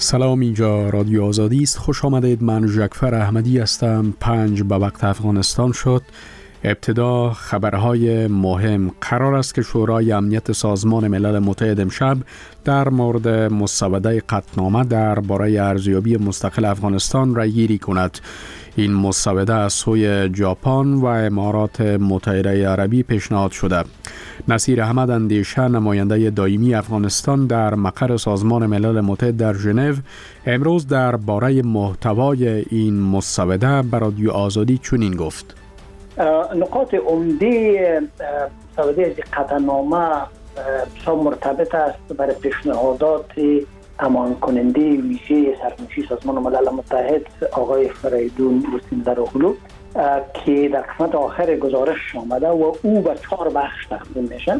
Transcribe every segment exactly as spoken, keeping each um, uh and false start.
سلام، اینجا رادیو آزادی است. خوش آمدید. من جعفر احمدی هستم. پنج به وقت افغانستان شد. ابتدا خبرهای مهم. قرار است که شورای امنیت سازمان ملل متحد امشب در مورد مسوده قطعنامه درباره ارزیابی مستقل افغانستان رای گیری کند. این مسوده از سوی ژاپن و امارات متحده عربی پیشنهاد شده. نصیر احمد اندیشه، نماینده دائمی افغانستان در مقر سازمان ملل متحد در ژنو، امروز درباره محتوای این مسوده به رادیو آزادی چنین گفت: نقاط عمده مسوده قطعنامه بسیار مرتبط است برای پیشنهادات امان کننده ویژه سرنوشت سازمان ملل متحد آقای فریدون اوسینزاروغلو که در قسمت آخر گزارش آمده و او به چهار بخش تقسیم میشه.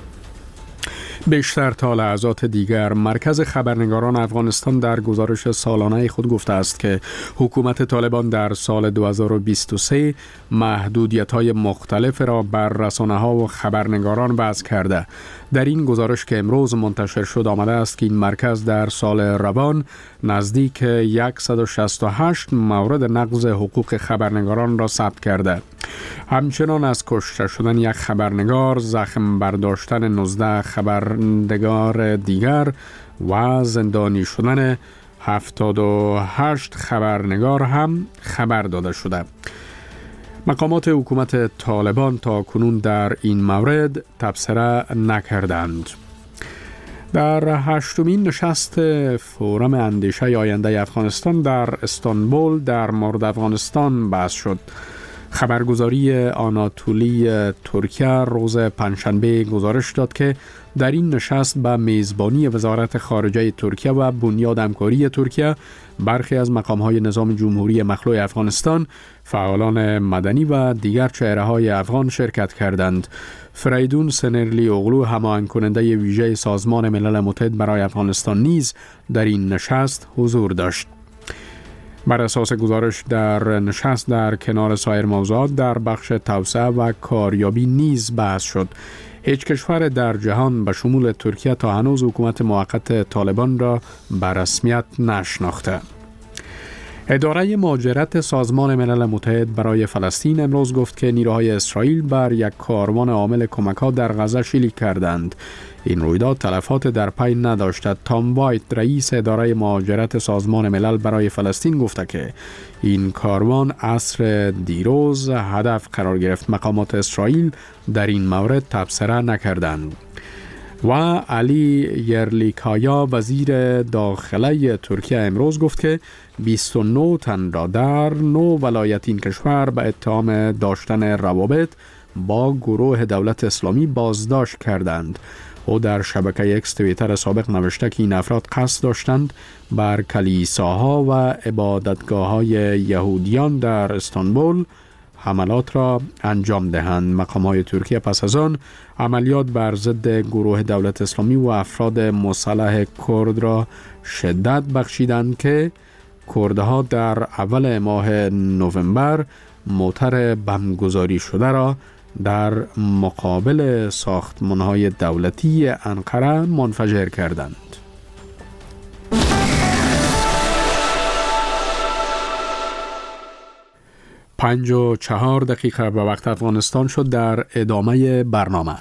بیشتر تا لحظات دیگر، مرکز خبرنگاران افغانستان در گزارش سالانه خود گفته است که حکومت طالبان در سال دو هزار و بیست و سه محدودیت‌های مختلف را بر رسانه‌ها و خبرنگاران وضع کرده. در این گزارش که امروز منتشر شد آمده است که این مرکز در سال روان نزدیک صد و شصت و هشت مورد نقض حقوق خبرنگاران را ثبت کرده. همچنان از کشته شدن یک خبرنگار، زخم برداشتن نوزده خبرنگار دیگر و زندانی شدن هفتاد و هشت خبرنگار هم خبر داده شده. مقامات حکومت طالبان تا کنون در این مورد تبصره نکردند. در هشتمین نشست فورم اندیشه آینده افغانستان در استانبول در مورد افغانستان بحث شد. خبرگزاری آناتولی ترکیه روز پنجشنبه گزارش داد که در این نشست به میزبانی وزارت خارجه ترکیه و بنیاد همکاری ترکیه، برخی از مقام‌های نظام جمهوری مخلوع افغانستان، فعالان مدنی و دیگر چهره‌های افغان شرکت کردند. فریدون سنرلی اوغلو، هماهنگ کننده ویژه سازمان ملل متحد برای افغانستان، نیز در این نشست حضور داشت. بر اساس گزارش در نشست در کنار سایر موضوعات در بخش توسعه و کاریابی نیز بحث شد. هیچ کشور در جهان به شمول ترکیه تا هنوز حکومت موقت طالبان را به رسمیت نشناخته. اداره مهاجرت سازمان ملل متحد برای فلسطین امروز گفت که نیروهای اسرائیل بر یک کاروان حامل کمک‌ها در غزه شلیک کردند. این رویداد تلفات در پی نداشته. تام وایت، رئیس اداره مهاجرت سازمان ملل برای فلسطین، گفته که این کاروان عصر دیروز هدف قرار گرفت. مقامات اسرائیل در این مورد تبصره نکردند. و علی یرلیکایا، وزیر داخله ترکیه، امروز گفت که بیست و نه تن را در نه ولایت این کشور به اتهام داشتن روابط با گروه دولت اسلامی بازداشت کردند. او در شبکه اکس توییتر سابق نوشته که این افراد قصد داشتند بر کلیساها و عبادتگاه‌های یهودیان در استانبول حملات را انجام دهند. مقام‌های ترکیه پس از آن عملیات بر ضد گروه دولت اسلامی و افراد مسلح کرد را شدت بخشیدند که کردها در اول ماه نوامبر موتر بمبگذاری شده را در مقابل ساختمان‌های دولتی انقره منفجر کردند. پنج و چهار دقیقه به وقت افغانستان شد. در ادامه برنامه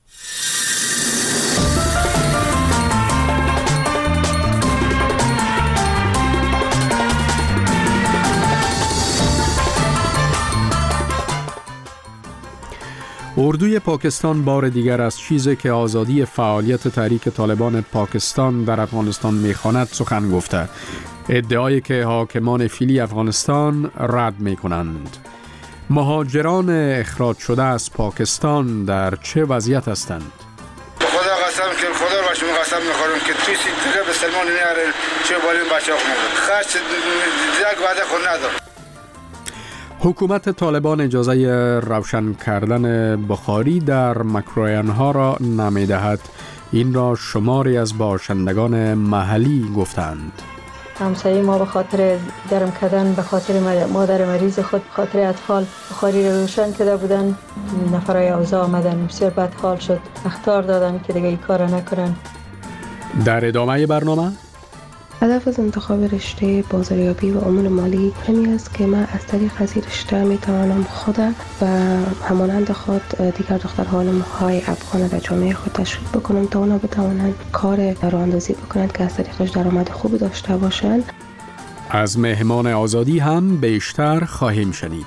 اردوی پاکستان بار دیگر از چیزی که آزادی فعالیت تحریک طالبان پاکستان در افغانستان می‌خواند سخن گفته. ادعایی که حاکمان فعلی افغانستان رد می‌کنند. مهاجران اخراج شده از پاکستان در چه وضعیت هستند؟ خدا قسم که خدا رو شما قسم می‌خورم که توی سیستم به سلمان نیاره چه بالی بچه‌ها خونده. خرج یک وعده خود نداد. حکومت طالبان اجازه روشن کردن بخاری در مکرویان‌ها را نمی‌دهد. این را شماری از باشندگان محلی گفتند. همسایه ما به خاطر گرم کردن، به خاطر مادر مریض خود، به خاطر اطفال بخاری را روشن کرده بودن. نفرای اوضاع آمدن، بسیار بدحال شد، اخطار دادن که دیگه این کار نکنن. در ادامه برنامه هدف از انتخاب رشته بازاریابی و امور مالی همین است که من از طریق از این رشته میتوانم خود و همانند خود دیگر دختران های افغان در جامعه خود تشویق بکنم تا اونا بتوانند کار راه اندازی بکنند که از طریقش درآمد خوبی داشته باشند. از مهمان آزادی هم بیشتر خواهیم شنید.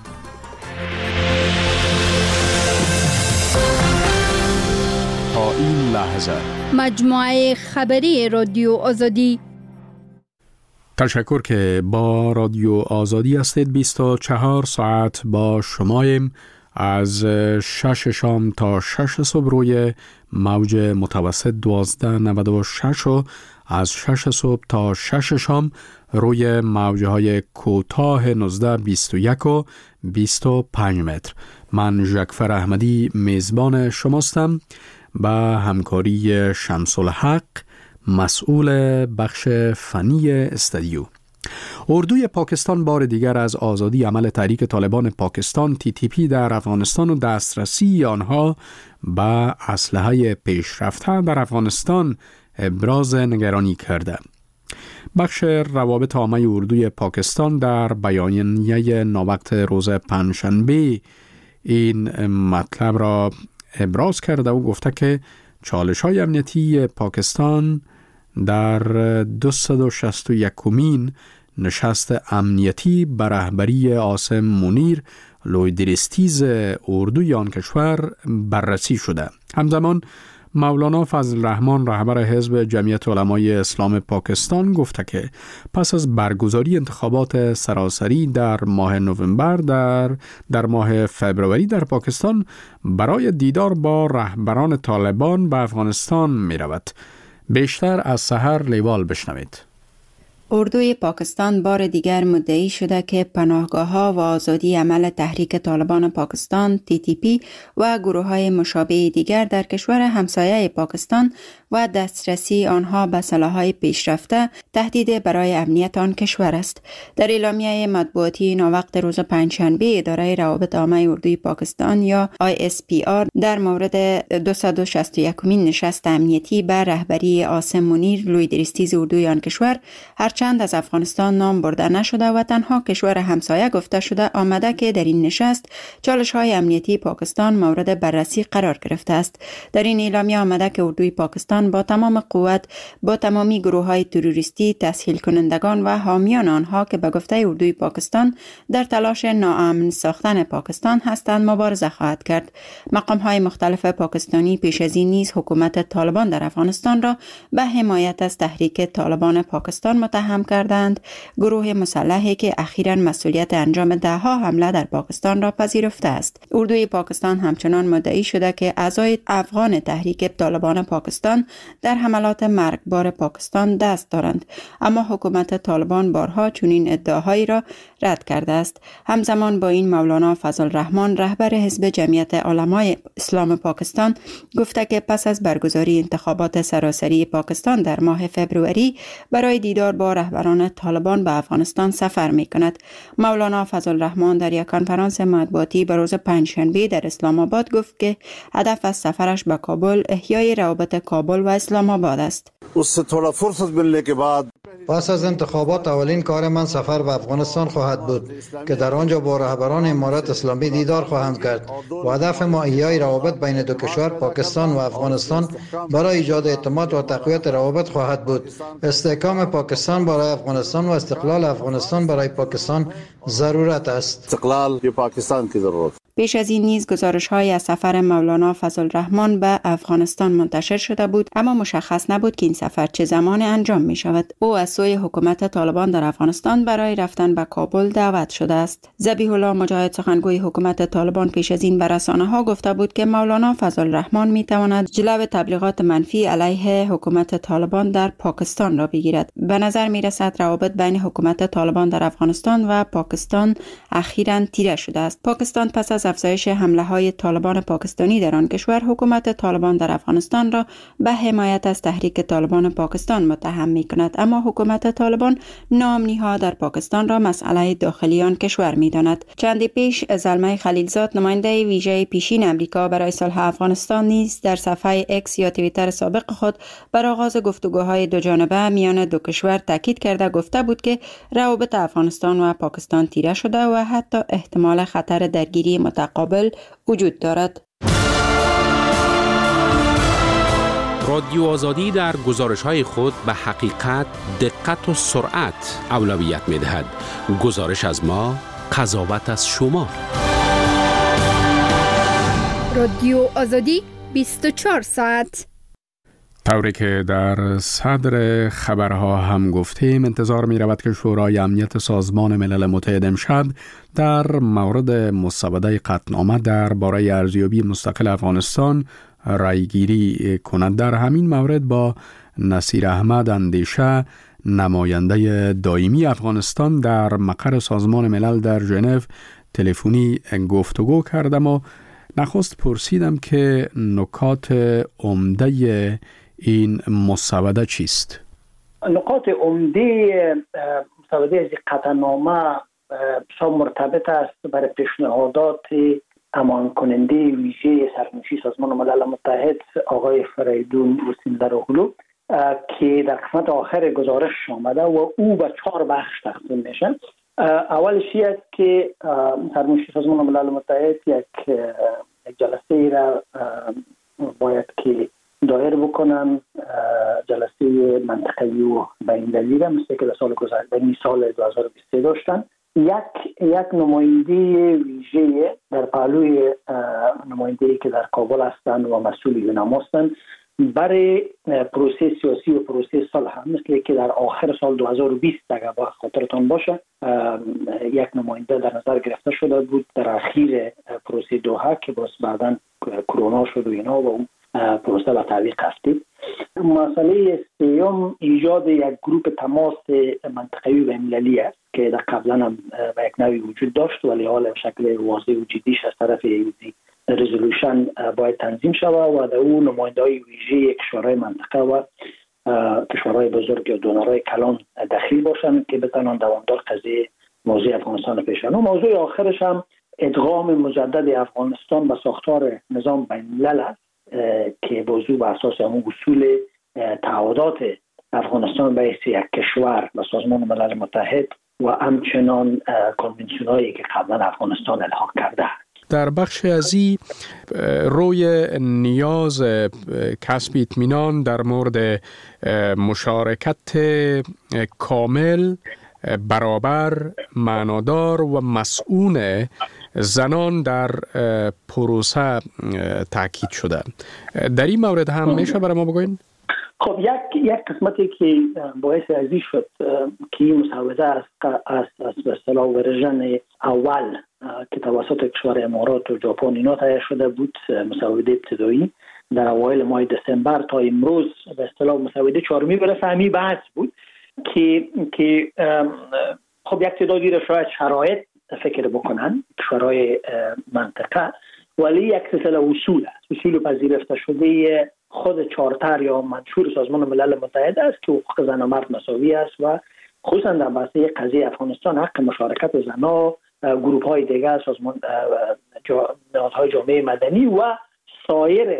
تا این لحظه مجموعه خبری رادیو آزادی. تشکر که با رادیو آزادی هستید. بیست و چهار ساعت با شماییم، از شش شام تا شش صبح روی موج متوسط دوازده نود و شش و از شش صبح تا شش شام روی موجه های کوتاه نوزده بیست و یک و بیست و پنج متر. من ژکفر احمدی میزبان شماستم با همکاری شمس الحق مسئول بخش فنی استودیو. اردوی پاکستان بار دیگر از آزادی عمل تحریک طالبان پاکستان تی تی پی در افغانستان و دسترسی آنها به اسلحه پیشرفته در افغانستان ابراز نگرانی کرده. بخش روابط عامه اردوی پاکستان در بیانیه ناوقت روز پنجشنبه این مطلب را ابراز کرده و گفته که چالش‌های امنیتی پاکستان در دویست و شصت و یکمین نشست امنیتی به رهبری عاصم منیر لوی درستیز اردوی آن کشور بررسی شده. همزمان مولانا فضل الرحمن رهبر حزب جمعیت علمای اسلام پاکستان گفته که پس از برگزاری انتخابات سراسری در ماه نوامبر در در ماه فبروری در پاکستان برای دیدار با رهبران طالبان به افغانستان می رود. بیشتر از سحر لیوال بشنوید. اردوی پاکستان بار دیگر مدعی شده که پناهگاه‌ها و آزادی عمل تحریک طالبان پاکستان تی تی پی و گروه‌های مشابه دیگر در کشور همسایه پاکستان و دسترسی آنها به سلاح‌های پیشرفته تهدید برای امنیت آن کشور است. در اعلامیه مطبوعاتی ناوقت روز پنجشنبه اداره روابط عامه اردوی پاکستان یا آی اس پی آر در مورد دویست و شصت و یکمین نشست امنیتی به رهبری عاصم منیر لوی درستیز اردوی آن کشور هرچند از افغانستان نام برده نشده و تنها کشور همسایه گفته شده آمده که در این نشست چالش‌های امنیتی پاکستان مورد بررسی قرار گرفته است. در این اعلامیه آمده که اردوی پاکستان با تمام قوت با تمامی گروه‌های تروریستی، تسهیل کنندگان و حامیان آنها که به گفته اردوی پاکستان در تلاش ناامن ساختن پاکستان هستند مبارزه خواهد کرد. مقام‌های مختلف پاکستانی پیش از این نیز حکومت طالبان در افغانستان را به حمایت از تحریک طالبان پاکستان متهم کردند. گروه مسلحی که اخیراً مسئولیت انجام ده‌ها حمله در پاکستان را پذیرفته است. اردوی پاکستان همچنان مدعی شده که اعضای افغان تحریک طالبان پاکستان در حملات مرگبار پاکستان دست دارند، اما حکومت طالبان بارها چنین ادعاهایی را رد کرده است. همزمان با این مولانا فضل الرحمن رهبر حزب جمعیت علمای اسلام پاکستان گفته که پس از برگزاری انتخابات سراسری پاکستان در ماه فبروری برای دیدار با رهبران طالبان به افغانستان سفر می کند. مولانا فضل الرحمن در یک کنفرانس مطبوعاتی به روز پنجشنبه در اسلام آباد گفت که هدف از سفرش به کابل احیای روابط کابل و اسلام آباد است. پس از انتخابات اولین کار من سفر به افغانستان خواهد بود که در آنجا با رهبران امارت اسلامی دیدار خواهم کرد و هدف ما احیای روابط بین دو کشور پاکستان و افغانستان برای ایجاد اعتماد و تقویت روابط خواهد بود. استحکام پاکستان برای افغانستان و استقلال افغانستان برای پاکستان ضرورت است. استقلال پاکستان کی ضرورت. پیش از این نیز گزارش‌های از سفر مولانا فضل الرحمن به افغانستان منتشر شده بود، اما مشخص نبود که این سفر چه زمان انجام می شود. او از سوی حکومت طالبان در افغانستان برای رفتن به کابل دعوت شده است. ذبیح الله مجاهد سخنگوی حکومت طالبان پیش از این به رسانه‌ها گفته بود که مولانا فضل الرحمن می تواند جلو تبلیغات منفی علیه حکومت طالبان در پاکستان را بگیرد. به نظر می رسد روابط بین حکومت طالبان در افغانستان و پاکستان اخیراً تیره شده است. پاکستان پس از افزایش حمله های طالبان پاکستانی در آن کشور حکومت طالبان در افغانستان را به حمایت از تحریک طالبان پاکستان متهم می کند، اما حکومت حکومت طالبان ناامنی‌ها در پاکستان را مسئله داخلی آن کشور می‌داند. چندی پیش زلمه خلیلزاد نماینده ویژه پیشین امریکا برای صلح افغانستان نیز در صفحه اکس یا توییتر سابق خود بر آغاز گفتگوهای دو جانبه میان دو کشور تاکید کرده گفته بود که روابط افغانستان و پاکستان تیره شده و حتی احتمال خطر درگیری متقابل وجود دارد. رادیو آزادی در گزارش‌های خود به حقیقت، دقت و سرعت اولویت می‌دهد. گزارش از ما، قضاوت از شما. رادیو آزادی بیست و چهار ساعت. طوری که در صدر خبرها هم گفتیم، انتظار می رود که شورای امنیت سازمان ملل متحد امشب در مورد مسوده قطعنامه درباره ارزیابی مستقل افغانستان رایگیری کند. در همین مورد با نصیر احمد اندیشه، نماینده دائمی افغانستان در مقر سازمان ملل در ژنو، تلفنی گفتگو کردم و نخست پرسیدم که نکات عمده این مسوده چیست؟ نکات عمده مسوده قطعنامه بسیار مرتبط است برای پیشنهادات امان کننده ویژه سرنوشت سازمان ملل متحد آقای فریدون حسین دراغلو که در قسمت آخر گزارش آمده و او به چهار بخش تقسیم میشه. اولش یک که سرنوشت سازمان ملل متحد یک یک جلسه را باید که دایر بکنن، جلسه منطقه‌ای و بین‌المللی را مثل که در سال گذشته سال دو هزار و بیست و سه داشتن. یک یک نماینده ویژه در پهلوی نماینده‌ای که در کابل هستند و مسئول یونام هستند برای پروسه سیاسی و پروسه صلح، مثل که در آخر سال دو هزار و بیست اگر با خاطرتان باشه یک نماینده در نظر گرفته شده بود در اخیر پروسه دوحه که باز بعداً کرونا شد و اینا و اون پروسه به تعویق افتاد. مسئله سیوم ایجاد یک گروپ تماس منطقه‌ای و بین‌المللی است که در قبلا هم به یک نوعی وجود داشت ولی حالا به شکل واضح و جدیش از طرف ایوزی رزولوشن باید تنظیم شود و در اون نماینده‌های ویژه کشورهای منطقه و کشورهای بزرگ و دونرهای کلان دخیل باشند که بتوانند دوامدار قضیه موضوع افغانستان پیش ببرند. موضوع آخرش هم ادغام مجدد افغانستان به ساختار نظام بین‌الملل است که موضوع بر اساس همون اصول تعهدات افغانستان به حیث یک کشور و سازمان ملل متحد و همچنان کنوانسیون‌هایی که قبلا افغانستان الحاق کرده. در بخش ازی روی نیاز کسب اطمینان در مورد مشارکت کامل، برابر، معنادار و مسئول زنان در پروسه تاکید شده. در این مورد هم میشه برای ما بگوین؟ خب یک یک قسمتی که باعث ازی شد که این مسوده از از به اصطلاح ورژن اول که توسط کشور امارات و ژاپن اینا تهیه شده بود، مسوده ابتدایی در اوایل ماه دسامبر تا امروز به اصطلاح مسوده چهارمی برای فهمی بحث بود که که خب یک تعدادی را شاید شرایط فکر بکنن کشورهای منطقه، ولی یک سلسله اصول است، اصول پذیرفته شده خود چارتر یا منشور سازمان ملل متحد است که حقوق زن و مرد مساوی است و خصوصا در بحث قضیه افغانستان حق مشارکت زنها، گروه های دیگر، سازمان نهادهای جامعه مدنی و سایر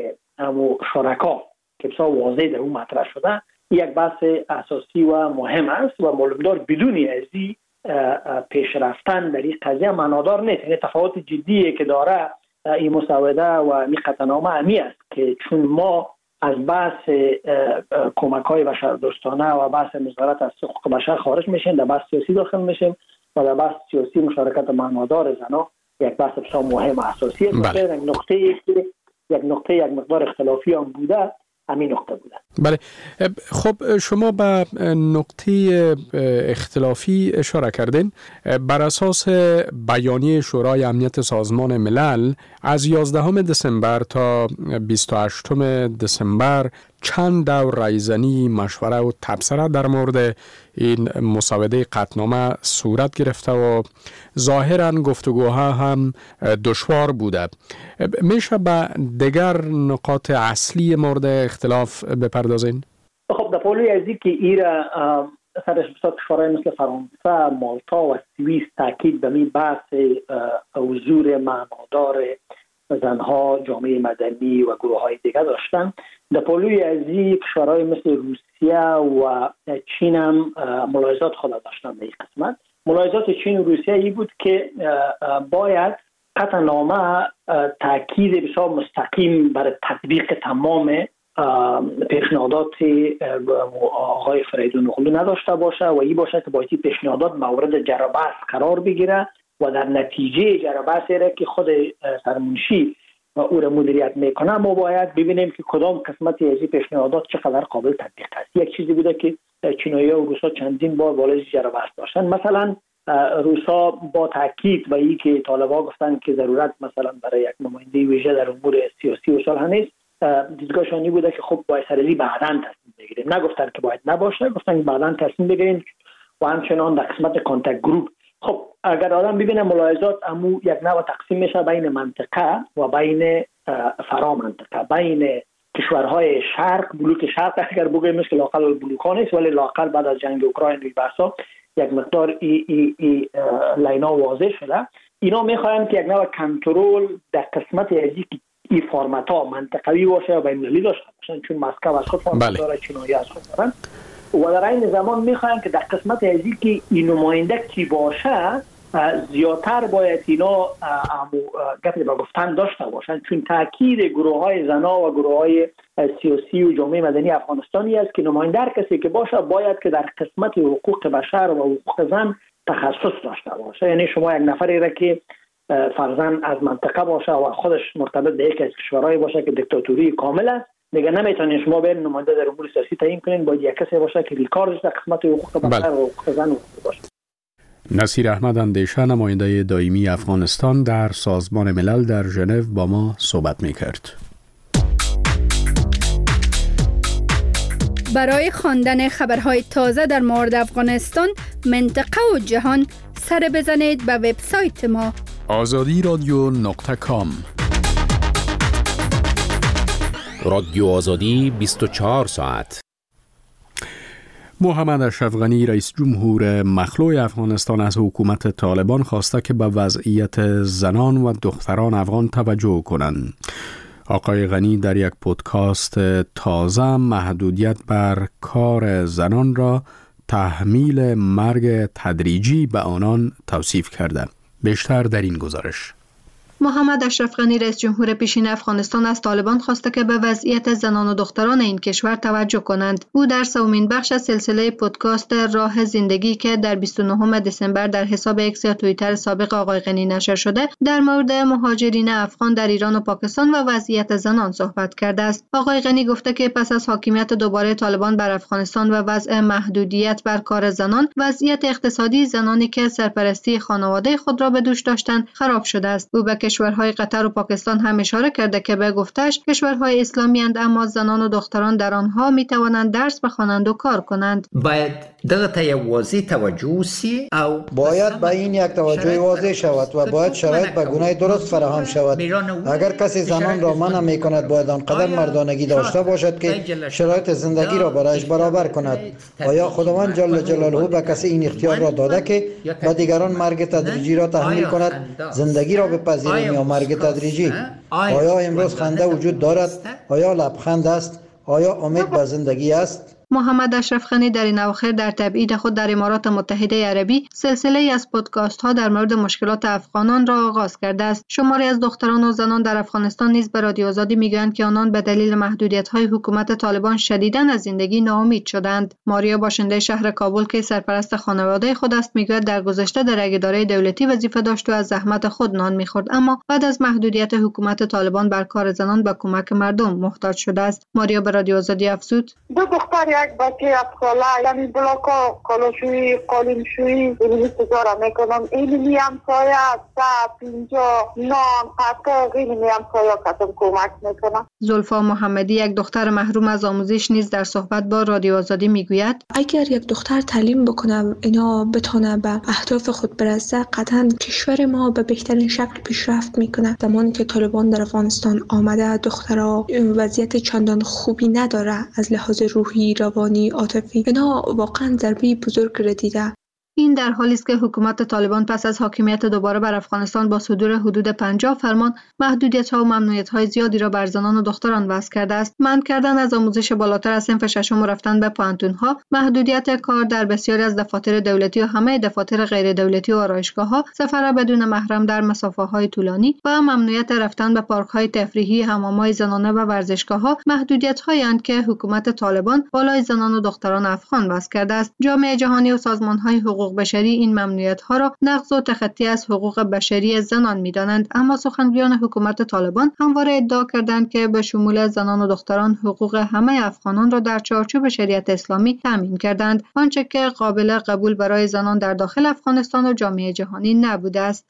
شرکا که بسیار واضح در اون مطرح شده یک بحث اساسی و مهم است و معلومدار بدون ازی پیش رفتن در این قضیه معنادار نیست. یعنی تفاوت جدیه که داره این مسوده و این قطعنامه همی است که چون ما از بحث کمک های بشر دوستانه و بحث نظارت از حقوق بشر خارج میشیم، در بحث سیاسی داخل میشیم و در بحث سیاسی مشارکت معنادار زنها یک بحث بسیار مهم و اساسی است. یک نقطه یک نقطه یک مقدار اختلافی هم بوده، همین نقطه بوده. بله، خب شما به نقطه اختلافی اشاره کردین. بر اساس بیانیه شورای امنیت سازمان ملل از یازدهم دسامبر تا بیست و هشتم دسامبر چند دور رایزنی، مشوره و تبصره در مورد این مسوده قطعنامه صورت گرفته و ظاهراً گفتگوها هم دشوار بوده. میشه به دیگر نقاط اصلی مورد اختلاف بپردازین؟ خب در پولوی ازی که ایرا سر حساب کشورهای مثل فرانسه، مالتا و سوئیس تاکید به می بحث حضور معنادار زنها، جامعه مدنی و گروه های دیگر داشتن. در پلوی از این کشورهای مثل روسیه و چین هم ملاحظات خود داشتن. به این قسمت ملاحظات چین و روسیه ای بود که باید قطعنامه تاکید بسیار مستقیم برای تطبیق تمام پیشنهادات آقای فریدون اغلو نداشته باشه و این باشه که باید پیشنهادات مورد جربحث قرار بگیره و در نتیجه جربحث را که خود سرمنشی او را مدیریت میکنه ما باید ببینیم که کدام قسمتی از این پیشنهادات چقدر قابل تطبیق است. یک چیزی بوده که چینایی‌ها و روس‌ها چندین بار بالای جربحث داشتن. مثلا روس‌ها با تاکید و این که طالبان گفتن که ضرورت مثلا برای یک نماینده ویژه در امور سیاسی و صلح نیست، دیدگاهشانی بوده که خب باید سرلی بعداً تصمیم بگیریم. نگفتن که باید نباشه، گفتن که بعداً تصمیم بگیریم و همچنان در قسمت کانتاکت گروپ. خب اگر آدم ببینه ملاحظات امو یک نوع تقسیم میشه بین منطقه و بین فرا منطقه، بین کشورهای شرق، بلوک شرق اگر بگوییم که لاقل بلوکان است، ولی لاقل بعد از جنگ اوکراین و بحثا یک مقدار ای ای ای لینا واضح شده. اینا میخواین که یک نوع کنترل در قسمت ازی که این فرمتا منطقوی باشه و بین‌المللی داشته باشن، چون مسکو از خود فرمت داره، چینایی از خود دارن و در این زمان میخواین که در قسمت ازی که این نماینده کی باشه زیادتر باید اینا گپی با گفتن داشته باشن، چون تاکید گروه های زنا و گروه های سیاسی و جامعه مدنی افغانستانی است که نماینده کسی که باشه باید که در قسمت حقوق بشر و حقوق زن تخصص داشته باشه. یعنی شما یک نفری را که فرضاً از منطقه باشه و خودش مرتبط به یکی از کشورهای باشه که دیکتاتوری کامل است، دیگه نمیتونین شما برین نماینده در امور سیاسی تعیین کنین، باید یک کسی باشه که ریکاردش در قسمت حقوق بشر و حقوق زن باشه. نصیر احمد اندیشه، نماینده دائمی افغانستان در سازمان ملل در ژنو با ما صحبت می‌کرد. برای خواندن خبرهای تازه در مورد افغانستان، منطقه و جهان سر بزنید به وبسایت ما آزادی رادیو نقطه کام. رادیو آزادی بیست و چهار ساعت. محمد اشرف غنی رئیس جمهور مخلوع افغانستان از حکومت طالبان خواسته که به وضعیت زنان و دختران افغان توجه کنند. آقای غنی در یک پودکاست تازه محدودیت بر کار زنان را تحمیل مرگ تدریجی به آنان توصیف کرده. بیشتر در این گزارش. محمد اشرف غنی رئیس جمهور پیشین افغانستان از طالبان خواسته که به وضعیت زنان و دختران این کشور توجه کنند. او در سومین بخش از سلسله پودکاست راه زندگی که در بیست و نهم دسامبر در حساب ایکس یا توییتر سابق آقای غنی نشر شده، در مورد مهاجرین افغان در ایران و پاکستان و وضعیت زنان صحبت کرده است. آقای غنی گفته که پس از حاکمیت دوباره طالبان بر افغانستان و وضع محدودیت بر کار زنان، وضعیت اقتصادی زنانی که سرپرستی خانواده خود را به دوش داشتند خراب شده است. او به کشورهای قطر و پاکستان هم اشاره کرده که به گفتش کشورهای اسلامی اند، اما زنان و دختران در آنها می توانند درس بخوانند و کار کنند. باید دغه واضح توجه سی او باید به این یک توجه واضح شود و باید شرایط به گونه درست فراهم شود. اگر کسی زنان را منع می کند باید آنقدر مردانگی داشته باشد که شرایط زندگی را برایش برابر کند. آیا خداوند جل جلاله به کسی این اختیار را داده که به دیگران مرگ تدریجی را تحمیل کند؟ زندگی را بپذیریم یا مرگ تدریجی؟ آیا امروز خنده وجود دارد؟ آیا لبخند است؟ آیا امید به زندگی است؟ محمد اشرف غنی در این اواخر در تبعید خود در امارات متحده عربی سلسله ای از پادکست ها در مورد مشکلات افغانان را آغاز کرده است. شماری از دختران و زنان در افغانستان نیز به رادیو آزادی میگویند که آنان به دلیل محدودیت های حکومت طالبان شدیداً از زندگی ناامید شدند. ماریا باشنده شهر کابل که سرپرست خانواده خود است میگوید در گذشته در یک اداره دولتی وظیفه داشت و از زحمت خود نان میخورد، اما بعد از محدودیت حکومت طالبان بر کار زنان به کمک مردم محتاج شده است. ماریا به رادیو آزادی افزود: دو دختر یک بچه از ساله، یعنی بلاکا کالاشوی قالینشوی اینی تجارت میکنم. اینی میم سایه سب اینجا نان قطع اینی میم سایه کتم کمک میکنم. زلفا محمدی یک دختر محروم از آموزش نیز در صحبت با رادیو آزادی میگوید: اگر یک دختر تعلیم بکنه اینا بتونه به اهداف خود برسه، قطعا کشور ما به بهترین شکل پیشرفت میکنه. زمانی که طالبان در افغانستان آمده، دخترها وضعیت چندان خوبی نداره از لحاظ روحی، خیابانی، عاطفی، اینا واقعا ضربه بزرگ را دیده. این در حالی است که حکومت طالبان پس از حاکمیت دوباره بر افغانستان با صدور حدود پنجاه فرمان محدودیت‌ها و ممنوعیت‌های زیادی را بر زنان و دختران وضع کرده است. منع کردن از آموزش بالاتر از صنف ششم و رفتن به پانتون‌ها، محدودیت کار در بسیاری از دفاتر دولتی و همه دفاتر غیر دولتی و آرایشگاه‌ها، سفر بدون محرم در مسافه‌های طولانی و ممنوعیت رفتن به پارک‌های تفریحی، حمام‌های زنانه و ورزشگاه‌ها محدودیت‌هایی اند که حکومت طالبان بالای زنان و دختران افغان وضع کرده است. جامعه جهانی و سازمان‌های حقوق بشری این ممنوعیت‌ها را نقض و تخطی از حقوق بشری زنان می‌دانند، اما سخنگویان حکومت طالبان همواره ادعا کردند که به شمول زنان و دختران حقوق همه افغانان را در چارچوب شریعت اسلامی تامین کردند، آنچه که قابل قبول برای زنان در داخل افغانستان و جامعه جهانی نبوده است.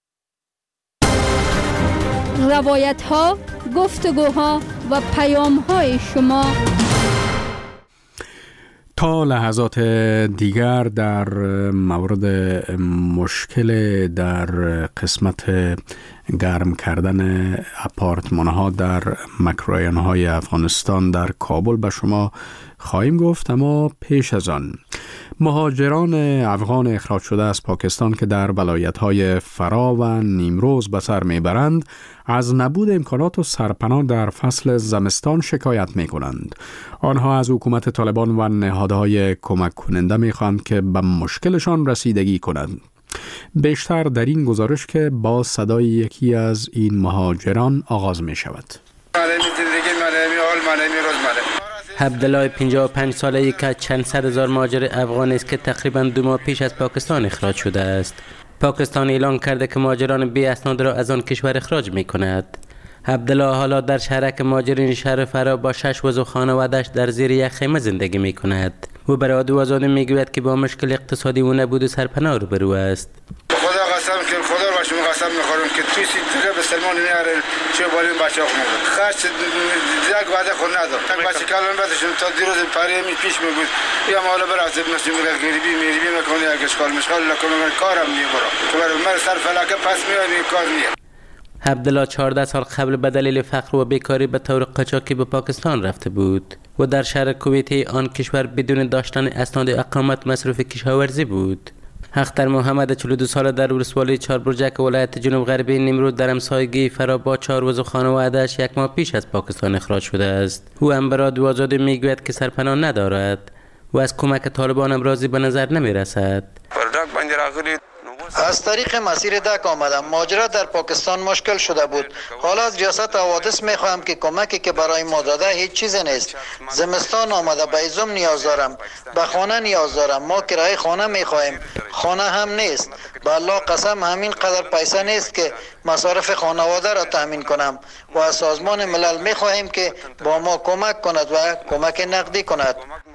روایت‌ها، گفتگوها و پیام‌های شما تا لحظات دیگر در مورد مشکل در قسمت گرم کردن آپارتمان ها در مکروریان های افغانستان در کابل به شما خواهیم گفت، اما پیش از آن مهاجران افغان اخراج شده از پاکستان که در ولایت‌های فرا و نیمروز به سر میبرند از نبود امکانات و سرپناه در فصل زمستان شکایت میکنند. آنها از حکومت طالبان و نهادهای کمک کننده میخواهند که به مشکلشان رسیدگی کنند. بیشتر در این گزارش که با صدای یکی از این مهاجران آغاز می شود. عبدالله پنجاه و پنج ساله‌ای که چند صد هزار مهاجر افغانی است که تقریباً دو ماه پیش از پاکستان اخراج شده است. پاکستان اعلان کرده که مهاجران بی اسناد را از آن کشور اخراج می کند. عبدالله حالا در شهرک مهاجرین شهر فرا با شش عضو خانواده‌اش در زیر یک خیمه زندگی می کند. او برای رادیو آزادی می گوید که با مشکل اقتصادی و نبود سرپناه روبرو است. خدا قسم که خدا را شما قسم می‌خورم که توی سیتره به سلمان نیاره چه بالین بچه‌ها خونده خرج دیگه وعده خود نداد تا بچه کلان بعدشون تا دیروز پاره می پیش میگود یا مالا برات نشون میگه گریبی میریبی میکنه اگه اشکال مشکل نکنه کارم میبره تو برای من سر فلکه پس میاد کار نیه. عبدالله چهارده سال قبل به دلیل فقر و بیکاری به طور قاچاقی به پاکستان رفته بود و در شهر کویتی آن کشور بدون داشتن اسناد اقامت مصروف کشاورزی بود. اختر محمد چهل و دو ساله در ولسوالی چهار برجک ولایت جنوب غربی نیمروز در همسایگی فرا با چهار عضو خانواده‌اش یک ماه پیش از پاکستان اخراج شده است. او هم به رادیو آزادی میگوید که سرپناه ندارد و از کمک طالبان هم راضی به نظر نمیرسد. از طریق مسیر دک آمدم. ماجرا در پاکستان مشکل شده بود. حالا از ریاست حوادث میخواهم که کمکی که برای ما داده هیچ چیز نیست. زمستان آمده، به ایزم نیاز دارم، به خانه نیاز دارم. ما کرایه خانه میخواهیم، خانه هم نیست. به الله قسم همین قدر پیسه نیست که مصارف خانواده را تامین کنم و از سازمان ملل میخواهیم که با ما کمک کند و کمک نقدی کند.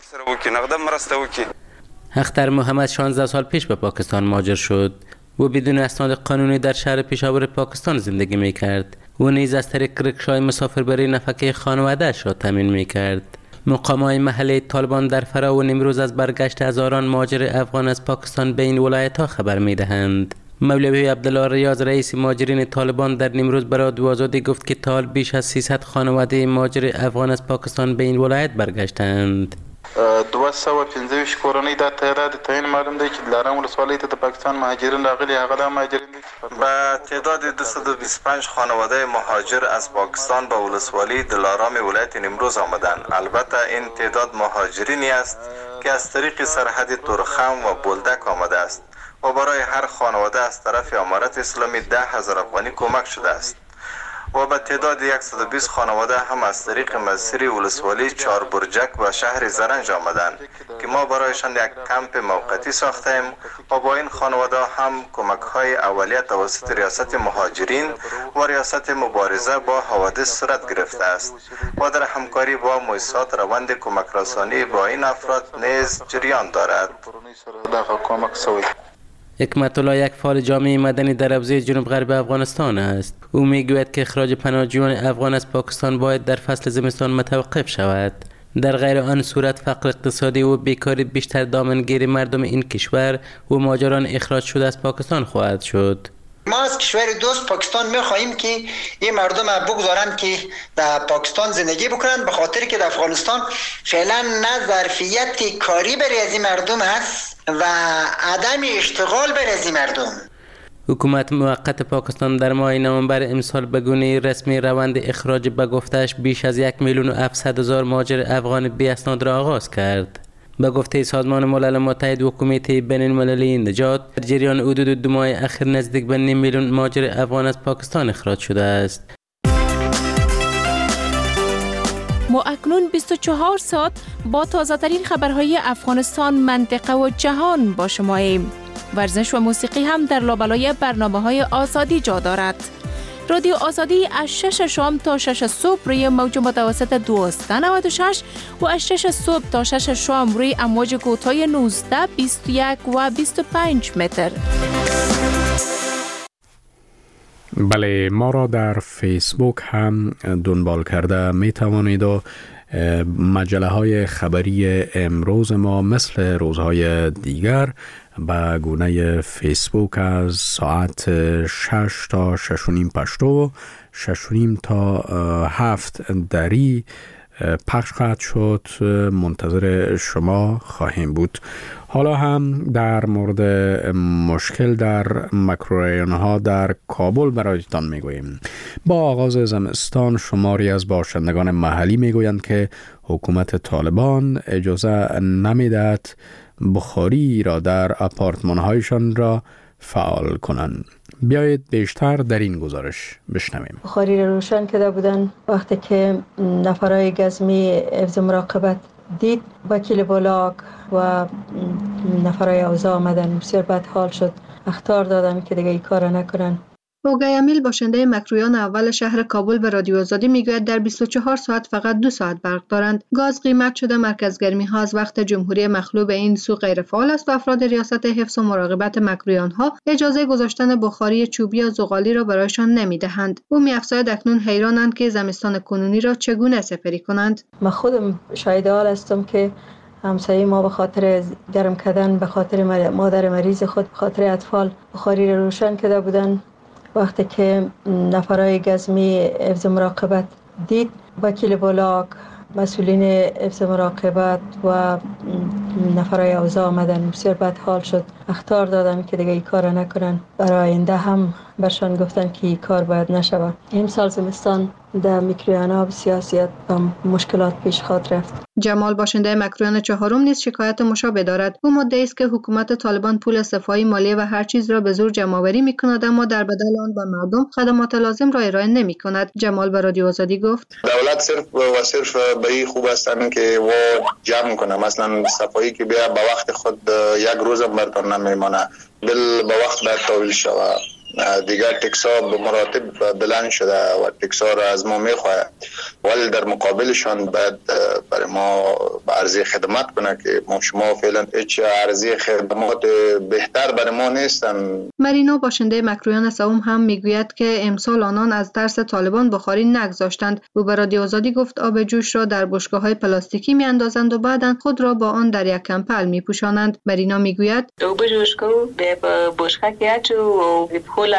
اختر محمد شانزده سال پیش به پاکستان مهاجر شد و بدون اسناد قانونی در شهر پیشاور پاکستان زندگی می کرد و نیز از طریق رکشای مسافربری نفقه خانواده‌اش را تامین می کرد. مقامات محلی طالبان در فرا و نیمروز از برگشت هزاران مهاجر افغان از پاکستان به این ولایت‌ها خبر می دهند. مولوی عبدالله ریاض رئیس مهاجرین طالبان در نیمروز برای رادیو آزادی گفت که تا بیش از سیصد خانواده مهاجر افغان از پاکستان به این ولایت برگشتند. دویست و پنځه ویشت کورنۍ دا تعداد تعیین معلوم دی چې دلارام ولسوالۍ ته د پاکستان مهاجرین راغلي هغه د مهاجرین دي. با تعداد دویست و بیست و پنج خانواده مهاجر از پاکستان به ولسوالی دلارام ولایت نیمروز آمدند. البته این تعداد مهاجرینی است که از طریق سرحد تورخم و بولدک آمده است و برای هر خانواده از طرف امارت اسلامی ده هزار افغانی کمک شده است و به تعداد صد و بیست خانواده هم از طریق مسیر ولسوالی چهار برجک و شهر زرنج آمدند که ما برایشان یک کمپ موقتی ساختیم و با این خانواده هم کمک های اولیه توسط ریاست مهاجرین و ریاست مبارزه با حوادث صورت گرفته است و در همکاری با مؤسسات روند کمک رسانی با این افراد نیز جریان دارد. حکمت الله یک فعال جامعه مدنی در حوزه جنوب غرب افغانستان است. او میگوید که اخراج پناهجویان افغان از پاکستان باید در فصل زمستان متوقف شود. در غیر آن صورت فقر اقتصادی و بیکاری بیشتر دامنگیر مردم این کشور و مهاجران اخراج شده از پاکستان خواهد شد. ما از کشور دوست پاکستان می‌خواهیم که این مردم بگذارن که در پاکستان زندگی بکنن، به خاطر که در افغانستان فعلا نه ظرفیت کاری برای از این مردم هست و عدم اشتغال برای از این مردم. حکومت موقت پاکستان در ماه نوامبر امسال به گونه رسمی روند اخراج به گفتش بیش از یک میلیون و هفتصد هزار مهاجر افغان بی اسناد را آغاز کرد. به گفته سازمان ملل متحد و کمیته بین المللی نجات، در جریان حدود دو ماه اخیر نزدیک به نیم میلیون مهاجر افغان از پاکستان اخراج شده است. ما اکنون بیست و چهار ساعت با تازه ترین خبرهای افغانستان، منطقه و جهان با شماییم. ورزش و موسیقی هم در لابلای برنامه‌های آزادی جا دارد. رادیو آزادی از شش شام تا شش صبح روی موج متوسط دویست و نود و شش و از شش صبح تا شش شام روی امواج کوتاه نوزده، بیست و یک و بیست و پنج متر. بله، ما را در فیسبوک هم دنبال کرده می توانید و مجله های خبری امروز ما مثل روزهای دیگر با گونه فیسبوک از ساعت شش تا شش و نیم پشتو و شش و نیم تا هفت دری پخش خواهد شد. منتظر شما خواهیم بود. حالا هم در مورد مشکل در مکروریان ها در کابل برایتان میگوییم. با آغاز زمستان شماری از باشندگان محلی میگویند که حکومت طالبان اجازه نمیدهد بخاری را در آپارتمان هایشان را فعال کنند. بیایید بیشتر در این گزارش بشنویم. بخاری را روشن کرده بودن وقتی که نفرای گزمی حفظ مراقبت دید، وکیل بلاک و نفرای اوضاع آمدن، بسیار بد حال شد، اخطار دادن که دیگه این کار نکنن. اوگای امیل باشنده مکرویان اول شهر کابل به رادیو آزادی میگوید در بیست و چهار ساعت فقط دو ساعت برق دارند. گاز قیمت شده، مرکز گرمی ها از وقت جمهوری مخلوع به این سو غیر فعال است و افراد ریاست حفظ و مراقبت مکرویان ها اجازه گذاشتن بخاری چوبی یا زغالی را برایشان نمیدهند. او می‌افزاید اکنون حیرانند که زمستان کنونی را چگونه سپری کنند. من خودم شاهد حال هستم که همسایه ما به خاطر گرم کردن، به خاطر مادر مریض خود، به خاطر اطفال بخاری را روشن کرده بودند. وقتی که نفرای گزمی حفظ مراقبت دید، وکیل بلاک، مسئولین حفظ مراقبت و نفرای اوضاع آمدن، بسیار بد حال شد، اخطار دادن که دیگه این کار نکنن. برای آینده هم برشان گفتن که این کار باید نشود. امسال زمستان در مکرویانا بسیار و مشکلات پیش خواهد رفت. جمال باشنده مکرویان چهارم نیز شکایت مشابه دارد. او مدعی است که حکومت طالبان پول صفایی، مالیه و هر چیز را به زور جمع‌آوری می‌کند اما در بدل آن به مردم خدمات لازم را ارائه نمی‌کند. جمال به رادیو آزادی گفت: دولت صرف و صرف به این خوب است که و جمع کنه، مثلا صفایی که بیا به وقت خود یک روز هم برتون نمیمانه، بل به وقت باید تحویل شود. دیگر تکسا به مراتب بلند شده و تکسا را از ما میخواهد، ولی در مقابلشان باید برای ما عرضه خدمات کنه که ما شما فعلا هیچ عرضه خدمات بهتر برای ما نیستن. مرینا باشنده مکرویان سوم هم میگوید که امسال آنان از ترس طالبان بخاری نگذاشتند. او به رادیو آزادی گفت آب جوش را در بشکه‌های پلاستیکی میاندازند و بعداً خود را با آن در یک کمپل میپوشانند. مرینا میگوید آب جوش کو به بشکه کیچو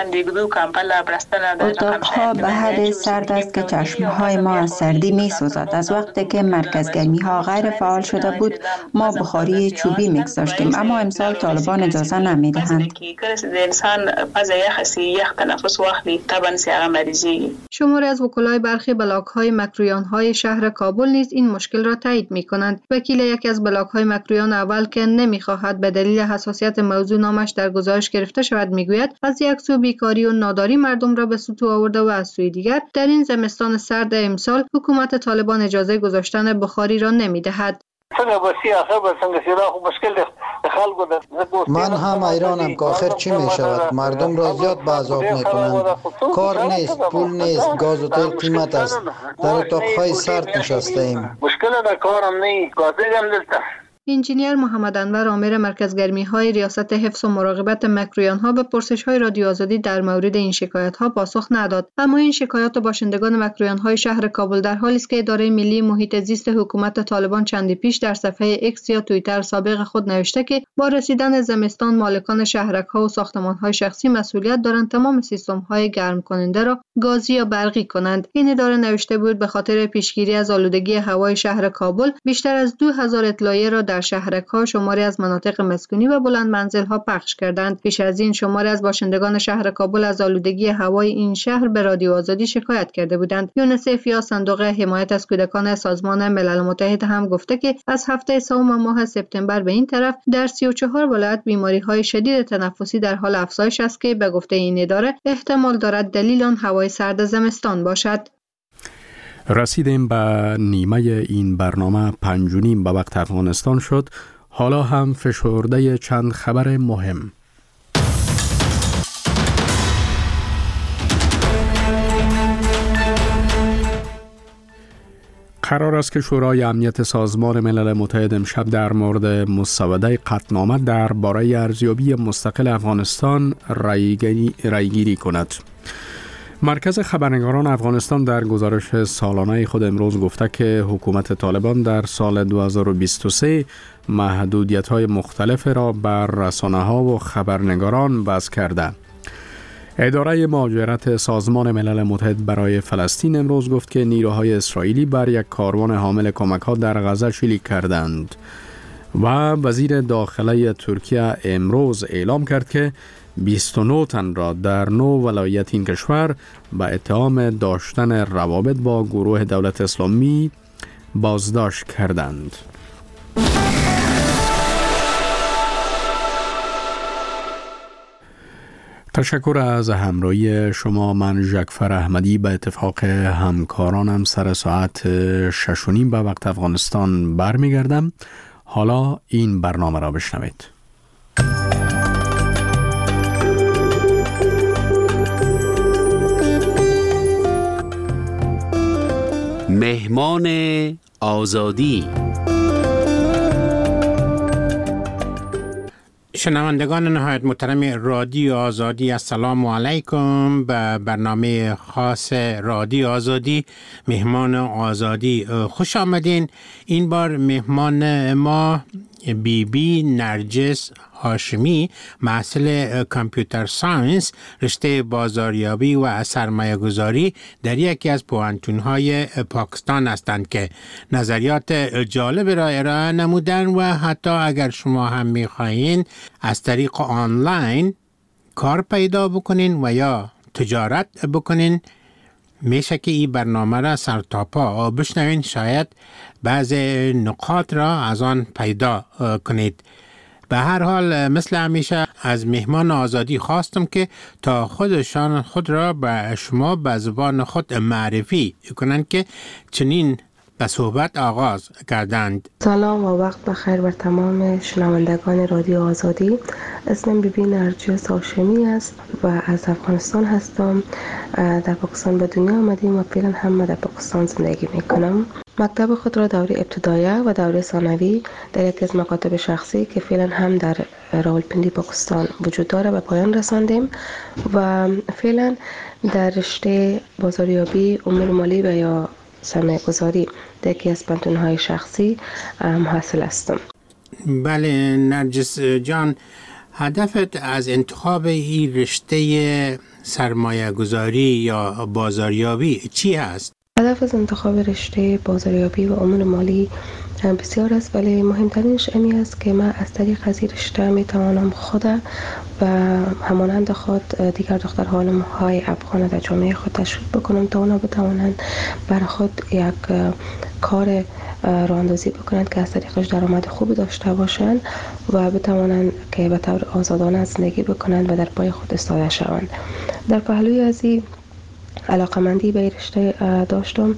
اتاقها به حد سرد است که چشمهای ما از سردی می سوزد. از وقتی که مرکز گرمی ها غیر فعال شده بود ما بخاری چوبی می گذاشتیم، اما امسال طالبان اجازه نمی دهند. شماری از وکلای برخی بلاک های مکرویان های شهر کابل نیز این مشکل را تایید می کنند. وکیل یکی از بلاک های مکرویان اول که نمی خواهد به دلیل حساسیت موضوع نامش در گزارش گرفته شود میگوید از یک سو بیکاری و ناداری مردم را به سطوح آورده و از سوی دیگر در این زمستان سرد امسال حکومت طالبان اجازه گذاشتن بخاری را نمی‌دهد. من هم ایرانم که آخر چی می شود؟ مردم را زیاد به عذاب می کنند. کار نیست، پول نیست، گاز و تیل قیمت است. در اتاقهای سرد نشسته ایم. مشکل در کارم نیست، گازه هم دلتا انجینیر محمد انور آمر مرکز گرمی های ریاست حفظ و مراقبت مکرویان ها به پرسش های رادیو آزادی در مورد این شکایت ها پاسخ نداد. اما این شکایات باشندگان مکرویان های شهر کابل در حالی است که اداره ملی محیط زیست حکومت طالبان چندی پیش در صفحه اکس یا توییتر سابق خود نوشته که با رسیدن زمستان مالکان شهرک ها و ساختمان های شخصی مسئولیت دارند تمام سیستم های گرم کننده را گازی یا برقی کنند. این اداره نوشته بود به خاطر پیشگیری از آلودگی هوای شهر کابل بیشتر از دو هزار اطلاعیه را در شهرک‌ها شماری از مناطق مسکونی و بلند منزل‌ها پخش کردند. پیش از این شماری از باشندگان شهر کابل از آلودگی هوای این شهر به رادیو آزادی شکایت کرده بودند. یونیسف یا صندوق حمایت از کودکان سازمان ملل متحد هم گفته که از هفته سوم ماه سپتامبر به این طرف در سی و چهار ولایت بیماری‌های شدید تنفسی در حال افزایش است که به گفته این اداره احتمال دارد دلیل آن هوای سرد زمستان باشد. رسیدیم به نیمه این برنامه پنج و نیم به وقت افغانستان شد. حالا هم فشرده چند خبر مهم. قرار است که شورای امنیت سازمان ملل متحد امشب در مورد مسوده قطعنامه درباره ارزیابی مستقل افغانستان رایگیری کند. مرکز خبرنگاران افغانستان در گزارش سالانه خود امروز گفته که حکومت طالبان در سال دو هزار و بیست و سه محدودیت‌های مختلف را بر رسانه‌ها و خبرنگاران وضع کرده. اداره مهاجرت سازمان ملل متحد برای فلسطین امروز گفت که نیروهای اسرائیلی بر یک کاروان حامل کمک‌ها در غزه شلیک کردند و وزیر داخله ترکیه امروز اعلام کرد که بیست و نه تن را در نه ولایت این کشور به اتهام داشتن روابط با گروه دولت اسلامی بازداشت کردند. تشکر از همراهی شما. من ژکفر احمدی به اتفاق همکارانم سر ساعت شش و نیم به وقت افغانستان برمیگردم. حالا این برنامه را بشنوید. مهمان آزادی. شنوندگان نهایت محترم رادیو آزادی، السلام علیکم. به برنامه خاص رادیو آزادی مهمان آزادی خوش آمدین. این بار مهمان ما بی بی نرجس هاشمی، محصل کامپیوتر ساینس، رشته بازاریابی و سرمایه گذاری در یکی از پوهنتون‌های پاکستان هستند که نظریات جالب را ارائه نمودن و حتی اگر شما هم می‌خواهید از طریق آنلاین کار پیدا بکنین و یا تجارت بکنین، میشه که این برنامه را سر تا پا بشنوین، شاید بعض نکات را از آن پیدا کنید. به هر حال مثل همیشه از مهمان آزادی خواستم که تا خودشان خود را به شما به زبان خود معرفی کنند که چنین به صحبت آغاز کردند. سلام و وقت بخیر بر تمام شنوندگان رادیو آزادی. اسمم بی بی نرجس هاشمی است و از افغانستان هستم. در پاکستان به دنیا آمدیم و فعلا هم در پاکستان زندگی میکنم. مکتب خود را دوره ابتدایی و دوره ثانوی در یکی از مکاتب شخصی که فعلا هم در راولپنڈی پاکستان وجود داره به پایان رساندیم و فعلا در رشته بازاریابی، امور مالی و یا سرمایه گذاری در یکی از پانتون‌های شخصی محصل هستم. بله نرجس جان، هدفت از انتخاب این رشته سرمایه گذاری یا بازاریابی چی هست؟ هدف از انتخاب رشته بازاریابی و امور مالی بسیار است، ولی مهمترینش امی است که من از طریق از این رشته می توانم خود و همانند خود دیگر دختران های افغان در جامعه خود تشویق بکنم تا اونا بتوانند بر خود یک کار راه اندازی بکنند که از طریقش درآمد خوبی داشته باشند و بتوانند که به طور آزادانه زندگی بکنند و در پای خود ایستاده شوند. در پهلوی از این علاقمندی به این رشته داشتم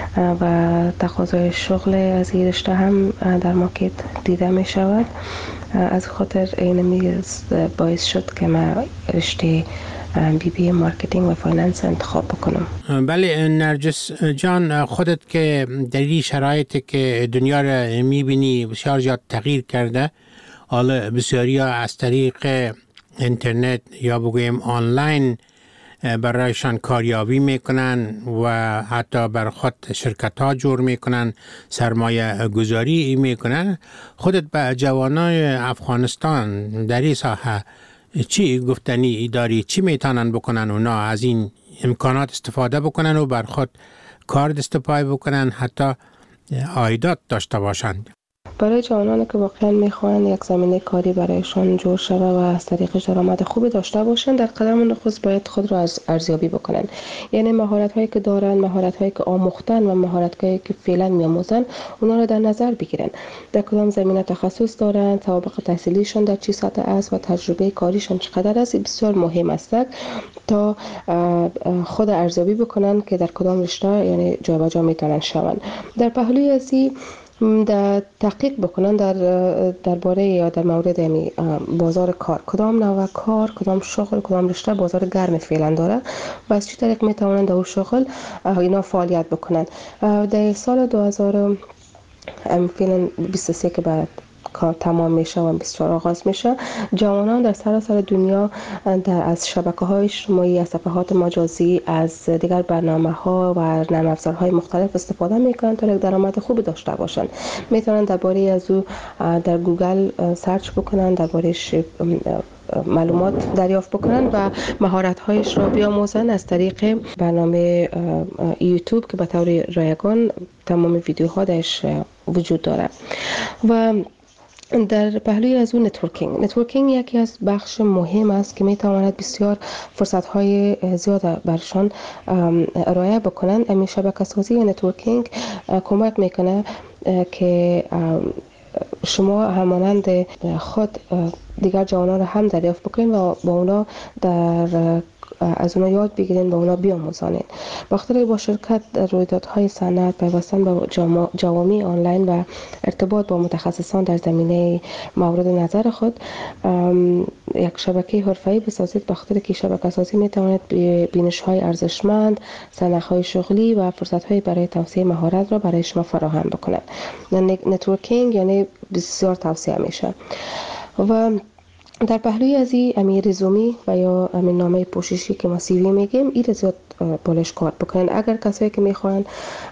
و تقاضای شغل از این رشته هم در مارکت دیده می شود. از خاطر این باعث شد که من رشته بی بی مارکتینگ و فایننس انتخاب بکنم. بله نرجس جان، خودت که در این شرایطی که دنیا را میبینی بسیار زیاد تغییر کرده، حالا بسیاری ها از طریق اینترنت یا بگویم آنلاین برایشان کاریابی میکنن و حتی بر خود شرکت ها جور میکنن، سرمایه گذاری میکنن. خودت به جوانای افغانستان در این ساحه چی گفتنی داری؟ چی میتونن بکنن اونا از این امکانات استفاده بکنن و بر خود کار دست پای بکنن، حتی عایدات داشته باشند؟ برای جوانانی که واقعا میخوان یک زمینه کاری برایشان جور شود و از طریقش درآمد خوبی داشته باشند، در قدم نخست باید خود را از ارزیابی بکنن. یعنی مهارت هایی که دارن، مهارت هایی که آموختن و مهارت هایی که فعلا میآموزن، اونا را در نظر بگیرن. در کدام زمینه تخصص دارن، سابقه تحصیلیشون در چه سطح است و تجربه کاریشون چقدر است، بسیار مهم است تا خود ارزیابی بکنن که در کدام رشته یعنی جابجا میتونن شون. در پهلوی ازی در تحقیق بکنن در درباره یا در مورد یعنی بازار کار، کدام نوع کار، کدام شغل، کدام رشته بازار گرم فعلا داره و از چه طریق میتونن در اون شغل اینا فعالیت بکنن. در سال دو هزار فعلا بیست و سه که بعد کار تمام میشه و بیست و چهار آغاز میشه، جوانان در سراسر دنیا در از شبکه‌های اجتماعی، از صفحات مجازی، از دیگر برنامه‌ها و نرم افزارهای مختلف استفاده میکنن تا یک درآمد خوبی داشته باشن. میتونن درباره از او در گوگل سرچ بکنن، دربارهش معلومات دریافت بکنن و مهارت‌هایش را بیاموزن از طریق برنامه یوتیوب که به طور رایگان تمام ویدیوها درش وجود داره. و در پهلوی از اون نتورکینگ نتورکینگ یکی از بخش مهم است که میتواند بسیار فرصت‌های زیاد برشان ارائه بکنن. همین شبکه سازی نتورکینگ کمک میکنه که شما همانند خود دیگر جوانان را هم دریافت بکنید و با اونا در از اونا یاد بگیرین و اونا بیاموزانین. بخاطر با شرکت در رویدادهای صنعت، پیوستن به جوامع آنلاین و ارتباط با متخصصان در زمینه مورد نظر خود یک شبکه حرفه‌ای بسازید، بخاطر که شبکه سازی میتواند بینش‌های ارزشمند، سنخ‌های شغلی و فرصت‌های برای توسعه مهارت را برای شما فراهم بکند. نتورکینگ یعنی بسیار توسعه میشه. و در پهلوی از این امی رزومی و یا امی نامه پوششی که ما سی وی میگیم، این زیاد بالش کار بکنن. اگر کسایی که میخوان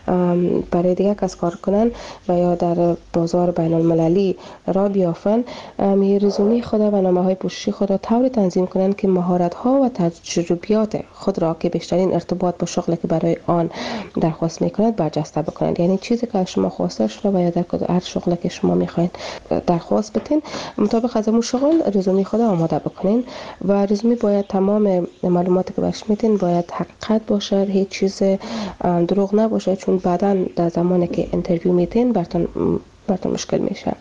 برای دیگه کس کار کنن و یا در بازار بین المللی را بیافن، امی رزومی خود و نامه های پوششی خود را طوری تنظیم کنن که مهارت ها و تجربیات خود را که بیشترین ارتباط با شغلی که برای آن درخواست میکنند برجسته بکنند. یعنی چیزی که از شما خواسته شده و یا در هر شغلی که شما میخواین درخواست بدین، مطابق از اون شغل رزومی خود آماده بکنین و رزومی باید تمام معلوماتی که برش میدین باید حقیقت باشه، هیچ چیز دروغ نباشه، چون بعداً در زمانی که اینترویو میدین براتون براتون مشکل میشه.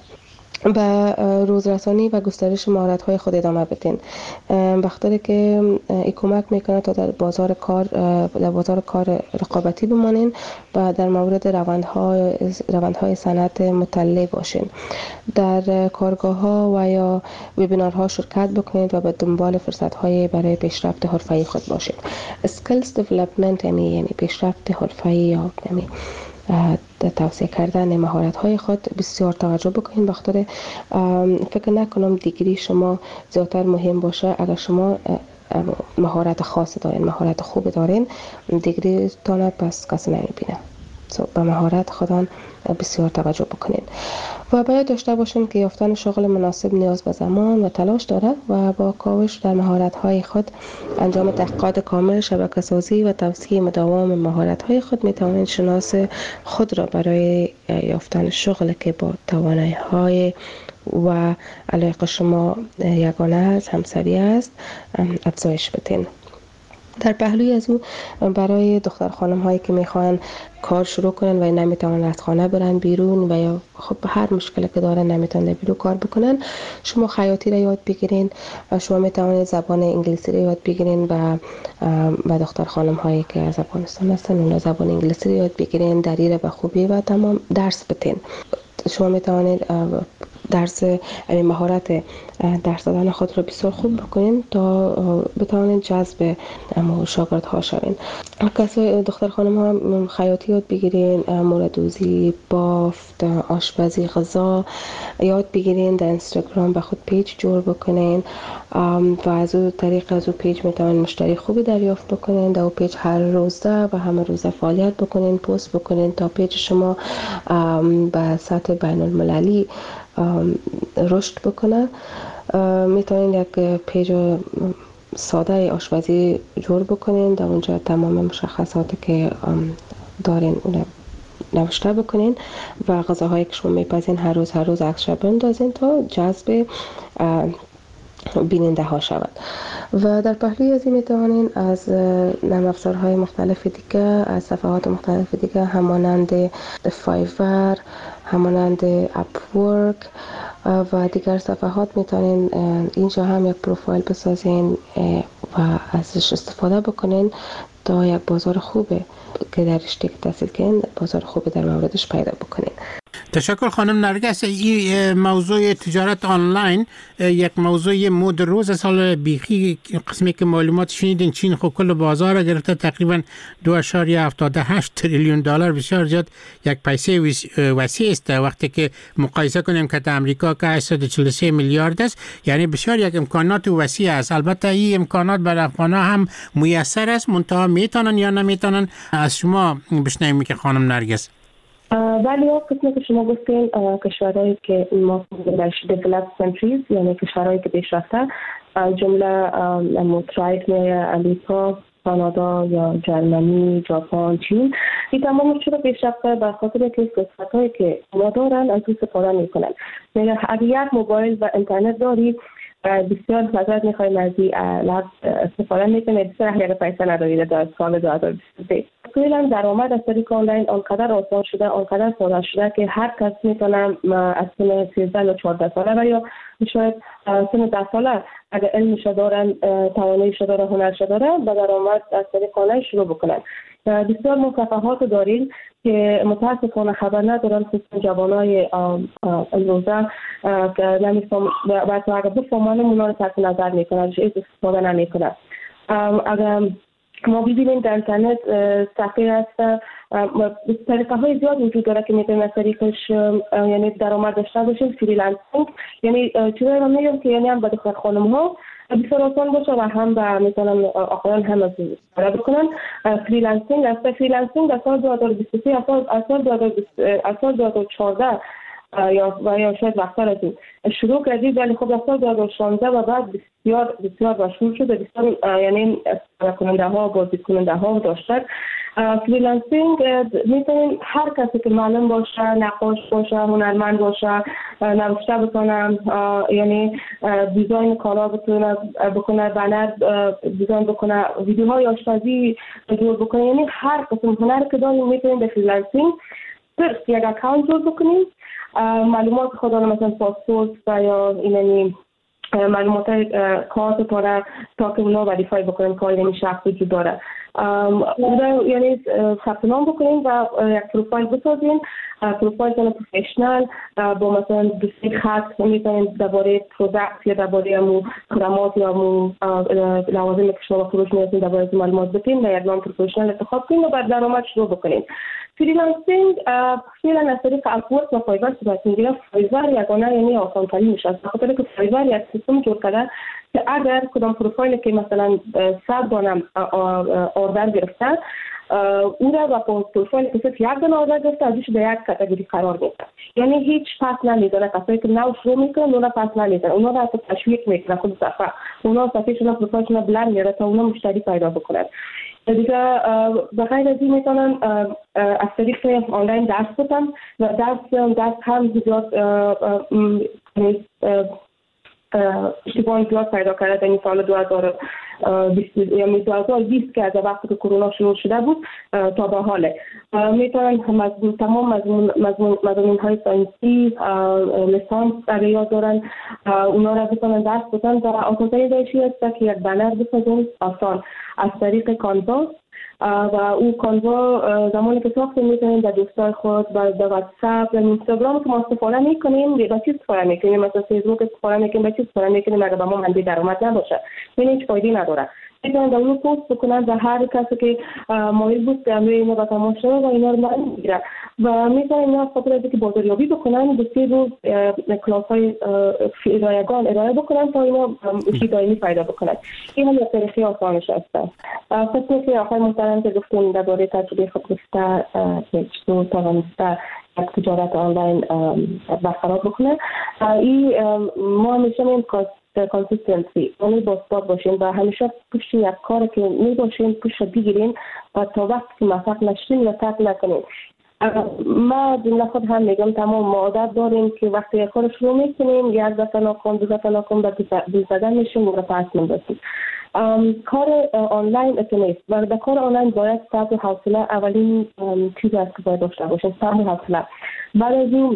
به روزرسانی و گسترش مهارت‌های خود ادامه بدین، بخاطر که این کمک میکنه تا در بازار کار در بازار کار رقابتی بمانین و در مورد روندهای روندهای صنعت مطلع باشین. در کارگاه‌ها و یا وبینارها شرکت بکنید و به دنبال فرصت‌های برای پیشرفت حرفه‌ای خود باشید. اسکیلز دیولپمنت یعنی پیشرفت حرفه‌ای یا یعنی توسعه کردن مهارت‌های خود بسیار توجه بکنید. بخاطر فکر نکنم دیگری شما زیادتر مهم باشه. اگر شما مهارت خاصی دارین، مهارت خوبی دارین، دیگری تانه پس کسی نمیبینه. به مهارت خودان بسیار توجه بکنید و باید داشته باشین که یافتن شغل مناسب نیاز به زمان و تلاش دارد و با کاوش در مهارت‌های خود، انجام تحقیقات کامل، شبکه سازی و توسعه مداوم مهارت‌های خود میتوانید شناس خود را برای یافتن شغلی که با توانایی‌های و علاقه شما یگانه است، همسری است، افزایش بدین. در پهلوی از او برای دختر خانم هایی که میخوان کار شروع کنن و نمیتونن از خانه برن بیرون و یا خب هر مشکلی که دارن نمیتونن بیرون کار بکنن، شما خیاطی را یاد بگیرین و شما میتونید زبان انگلیسی را یاد بگیرین و و دختر خانم هایی که از افغانستان هستن اونا زبان انگلیسی را یاد بگیرین، دری را به خوبی و تمام درس بدین. شما میتونید درس یعنی مهارت درس دادن خود را بسیار خوب بکنین تا بتوانید جذب شاگردها شوین. کسای دختر خانم ها خیاطی یاد بگیرین، موردوزی، بافت، آشپزی، غذا یاد بگیرین، در اینستاگرام به خود پیج جور بکنین و از اون طریق از اون پیج میتوانین مشتری خوبی دریافت بکنین. در اون پیج هر روزه و همه روزه فعالیت بکنین، پست بکنین تا پیج شما به سطح بین المللی رشد بکنه. میتونین یک پیج ساده آشپزی جور بکنین، در اونجا تمام مشخصاتی که دارین اون نوشته بکنین و غذاهایی که شما میپزین هر روز هر روز عکسش بندازین تا جذب بیننده ها شود. و در پهلوی از این میتوانین از نرم افزارهای مختلف دیگه، از صفحات مختلف دیگه همانند فایور، همانند اپورک و دیگر صفحات میتونین اینجا هم یک پروفایل بسازین و ازش استفاده بکنین تا یک بازار خوبه که در رشته که تحصیل کنین بازار خوبه در موردش پیدا بکنین. تشکر خانم نرگس. این موضوع تجارت آنلاین یک موضوع مود روز سال بیخی قسمی که معلومات شنیدین چین خود کل بازار را گرفته تقریبا دو اشاریه هفتاد و هشت تریلیون دلار، بسیار زیاد یک پیسه وسیع است وقتی که مقایسه کنیم که در امریکا که هشتصد و چهل و سه میلیارد است، یعنی بسیار یک امکانات وسیع است. البته این امکانات برای افغان‌ها هم میسر است، منتها میتونن یا نمیتونن. از شما بشنویم که خانم نرگس. ولی ها قسمی که شما گفتین کشورهایی که ما بهش developed countries یعنی کشورهایی که پیشرفته جمله مترایت میه امریکا، کانادا یا جرمنی، ژاپن، چین، این تمام شده پیشرفته به خاطر که فرصتایی که ما دارن از اون استفاده میکنن. یعنی اگر یک موبایل و اینترنت داری بسیار فضایت میخوایم از این لحظ استفاده میکنه، بسیار اگر پیسه ندارید در سال دو هزار و بیست و سه. کلا درآمد از طریق آنلاین آنقدر آسان شده، آنقدر ساده شده که هر کس میتونه از سن سیزده یا چهارده ساله و یا شاید سن ده ساله اگر علمش دارن، تواناییش داره، هنرش داره، به درآمد از طریق آنلاین شروع بکنن. بسیار مصفحات داریم که متاسفانه خبر ندارن خصوصا جوانای امروزه که نمیفهم و اگر بفهمن اونا رو تحت نظر میکنن، هیچ استفاده نمیکنن. اگر ما ببینیم در اینترنت صفحه هست طریقه های زیاد وجود داره که میتونیم از طریقش یعنی درآمد داشته باشیم. فریلنسینگ یعنی چیزایی رو میگم که یعنی هم به دختر خانم ها بسیار آسان باشه و هم به مثلا آقایان هم از استفاده بکنن. فریلنسینگ است. فریلنسینگ در سال دو هزار و بیست و سه از سال دو هزار و چهارده یا و یا شاید وقت‌تر از این شروع کردید، ولی خب در سال دو هزار و شانزده و بعد بسیار بسیار مشهور شده، بسیار یعنی استفاده کننده ها بازدید کننده ها داشتن. فریلنسینگ میتونیم هر کسی که معلم باشه، نقاش باشه، هنرمند باشه، نوشته بکنه، یعنی دیزاین کالا بتونه بکنه، بنر دیزاین بکنه، ویدیوهای آشپزی جور بکنه، یعنی هر قسم هنر که داریم میتونیم به فریلنسینگ صرف یک اکانت جور بکنیم، معلومات خود را مثلا پاسپورت و یا اینمی معلومات کارت پاره تا که اونا وریفای بکنیم که این شخص وجود داره. یعنی ثبت نام بکنیم و یک پروفایل بسازیم، پروفایل کنه پروفیشنال با مثلا دوستی خط میتونیم درباره پروداکت یا درباره امو خدمات یا امو لوازم که شما فروش می‌کنید درباره معلومات بدین و یک نام پروفیشنال انتخاب کنیم و بعد درآمد شروع بکنیم. فریلنسینگ فعلا از طریق اپورک و فایور صورت میگیره. فایور یگانه یعنی آسان ترین میشه، به خاطر که فایور یک سیستم جور کرده که اگر کدام پروفایلی که مثلا صد دانه اوردر گرفته او را با پروفایلی که صرف یک دانه اوردر گرفته ازش به یک کاتگوری قرار میده، یعنی هیچ پس نمیدونه. کسایی که نو شروع میکنن اونا پس نمیدونه، اونا را تشویق میکنه خود صفحه، اونا صفحهشون پروفایلشون بلند میاره تا اونا مشتری پیدا بکنن. دیگه به غیر از این میتونن از طریق آنلاین درس بدن و درس درس هم زیاد اشتباهی زیاد پیدا کرده در این سال دو هزار و بیست یعنی دو هزار و بیست که از وقتی که کرونا شروع شده بود تا به حاله میتونن مضمون تمام مضمون مضمون های ساینسی لیسانس در یاد دارن، اونا را بتونن درس بدن و آسان‌ترین روشی است که یک بنر بسازن آسان از طریق کانوا و او کانوا زمانی که ساخت میکنیم در دوستای خود و در واتساپ و اینستاگرام که ما استفاده میکنیم به چی استفاده میکنیم، مثلا فیسبوک استفاده میکنیم، به چی استفاده میکنیم اگر به ما منبع درآمد نباشه این هیچ فایده نداره. میتونن در اون پست بکنن و هر کسی که مایل بود که روی اینا با تماشا و اینا رو من میگیرن و میتونن اینا خاطر از که بازاریابی بکنن به سه روز کلاس های رایگان ارائه بکنن تا اینا چی دائمی پیدا بکنن. این هم یک طریقه آسانش هست. فکر که آقای محترم که گفتیم درباره تجربه خود گفته که چطور توانسته یک تجارت آنلاین برقرار بکنه، این ما همیشه این کانسیستنسی یعنی باثبات باشیم و همیشه پشت یک کار که می باشیم پشت بگیریم و تا وقتی که موفق نشیم یا ترک نکنیم. ما جمله خود هم میگم تمام ما عادت داریم که وقتی یک کار شروع میکنیم یک دفعه ناکام دو دفعه ناکام به دل زدن میشیم و پس میندازیم. کار آنلاین اتنیست و در کار آنلاین باید صبر و حوصله اولین چیز است که باید داشته باشیم، صبر و حوصله. بعد از این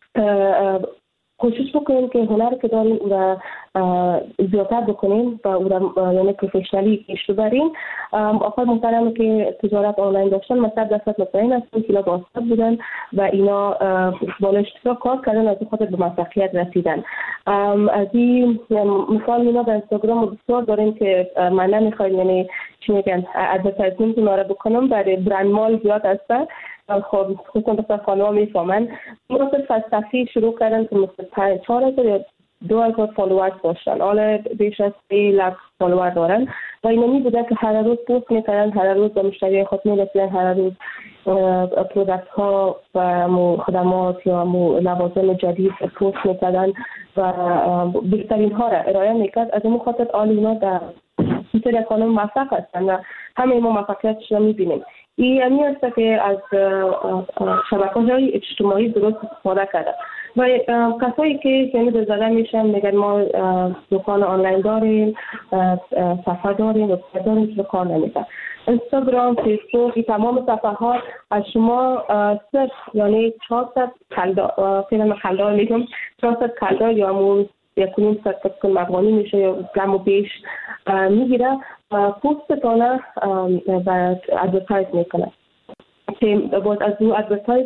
کوشش بکنیم که هنر که داریم او را زیادتر بکنیم و او را یعنی پروفشنالی پیش ببریم. آقای محترم که تجارت آنلاین داشتن مثلا دست مطمئن هستن که اینا باثبات بودن و اینا بالا اشتغال کار کردن از خود به موفقیت رسیدن. از این مثال اینا در اینستاگرام بسیار داریم که من نمیخوایم یعنی چی میگن ادورتایزمنت اینا را بکنم برای برند مال زیاد هستن. خب خودتون بسیار خانوها میفهمن مرتب فلسفی شروع کردن که مثل چهار هزار یا دو هزار فالوورز داشتن، حالا بیش از سه لک فالوور دارن و اینمی بوده که هر روز پوست میکردن، هر روز به مشتری خود میرسیدن، هر روز پرودکت ها و خدمات یا لوازم جدید پوست میکردن و بهترین ها را ارائه میکرد. از این خاطر آل اینا در سری خانم موفق هستن و همه ما موفقیتش را میبینیم. این همی است که از شبکه‌های اجتماعی درست استفاده کرده و کسایی که یعنی به زده میشن میگن ما دکان آنلاین داریم، صفحه داریم، وبسایت داریم که کار نمیکنه. اینستاگرام، فیسبوک، این تمام صفحه ها از شما صرف یعنی چهارصد کلدار فیلم کلدار میگم چهارصد کلدار یا همون یک نیم صد کن مبانی میشه یا کم و بیش میگیره و پوستتانه و ادورتایز میکنه که باید از دو ادورتایز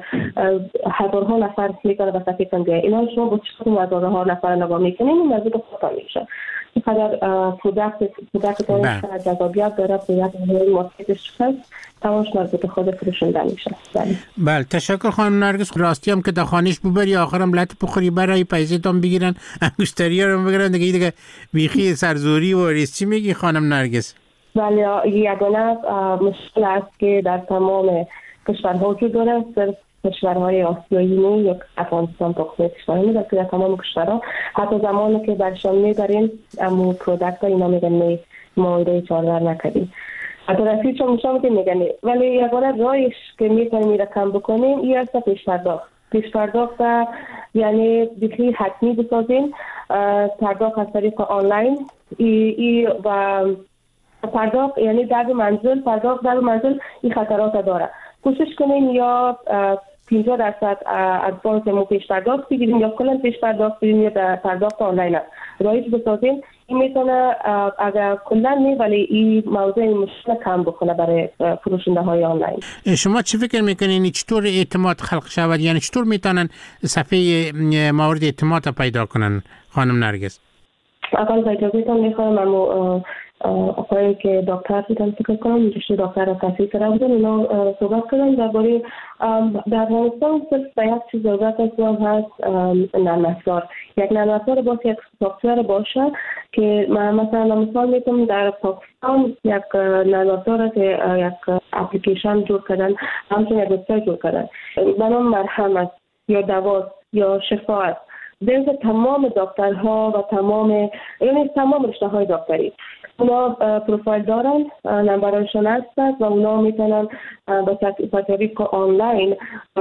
هزارها نفر میکنه و صفحه کن بیایی. اینا شما با چطور هزارها نفر نگاه میکنیم این موضوع خطا میشه. اینقدر پرودکت پرودکت داره که جذابیت داره پرودکت مارکتش هست تمامش مربوط خود فروشنده میشه. بله تشکر خانم نرگس. راستی هم که در خانش ببری آخرم لط بخوری برای پیسه‌تون بگیرن انگشتری ها رو بگیرن دیگه دیگه بیخی سرزوری و ریس. چی میگی خانم نرگس؟ بله یگانه مشکل است که در تمام کشورها وجود داره، صرف کشورهای آسیایی نه یا افغانستان تا خود کشورهای میدارد که در تمام کشورها حتی زمانی که برشان میبریم امو پرودکت ها اینا میگن می مایده چارور نکردیم حتی رسید چون میشم که میگن ولی یگانه رایش که میتونیم این رقم بکنیم این است پیش پرداخت پیش پرداخت یعنی بخی حتمی بسازیم پرداخت از طریق آنلاین ای, ای و پرداخت یعنی در منزل پرداخت در منزل این خطرات داره. کوشش کنیم یا پنجاه درصد ادوانس مو پیش پرداخت بگیریم یا کلا پیش پرداخت بگیریم یا در پرداخت آنلاین رایج بسازیم. این میتونه اگر کلا نه ولی این موضوع مشکل کم بکنه برای فروشنده های آنلاین. شما چی فکر میکنین چطور اعتماد خلق شود؟ یعنی چطور میتونن صفحه مورد اعتماد پیدا کنن خانم نرگس؟ اول با اجازهتون میخوام اما آقایی که دکتر بودن فکر کنم رشته دکتر را تحصیل کرده بودن اونا صحبت کردن درباره در افغانستان صرف به یک چیز ضرورت است و هست نرم افزار. یک نرم افزار باشه یک سافتور باشه که مثلا مثال میتونم در پاکستان یک نرم افزار که یک اپلیکیشن جور کردن همچنین یک وبسایت جور کردن به نام مرهم است یا دوا یا شفا است بین تمام دکترها و تمام یعنی تمام رشته های دکتری اونا پروفایل دارن نمبرشون هست و اونا میتونن با طریق آنلاین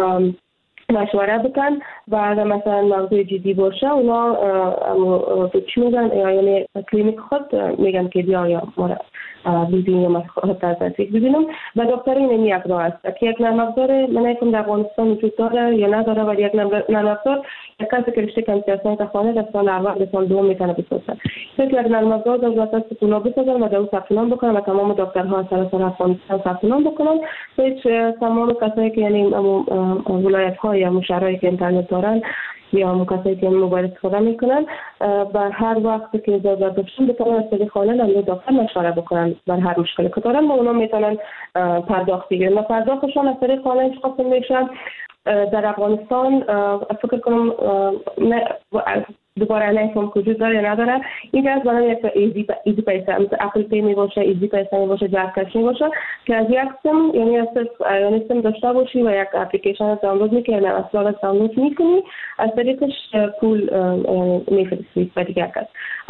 مشوره بکن و اگر مثلا موضوع جدی باشه اونا چی میگن یعنی کلینیک خود میگن که بیا یا ببینیم از خود از نزدیک ببینم و دکترین این یک راه است که یک نرم افزار من نمی‌دونم در افغانستان وجود داره یا نداره ولی یک نرم افزار یک کسی که رشته کامپیوتر خانه در سال اول به سال دوم میتونه بسازه. یک نرم افزار در واسطه طلاب بسازن و در اون ثبت نام بکنن و تمام دکترها سراسر افغانستان ثبت نام بکنن. هیچ تمام کسایی که یعنی ولایت‌ها یا شهرهایی که اینترنت دارن یا کسایی که موبایل استفاده میکنن بر هر وقت که ضرورت داشتن بتونن از طریق آنلاین هم دکتر مشوره بکنن بر هر مشکلی که دارن و اونا میتونن پرداخت بگیرن و پرداختشون از طریق آنلاین خاص میشن. در افغانستان فکر کنم دوباره نمی‌فهم کجا داره یا نداره. این از برای یک ایزی ایزی پیسه مثل اپل پی می باشه، ایزی پیسه می باشه، جاز کش می باشه که از یک سیم یعنی از یعنی سیم داشته باشی و یک اپلیکیشن دانلود میکنی و اصلا دانلود میکنی از طریقش پول میفرستی به دیگر کس.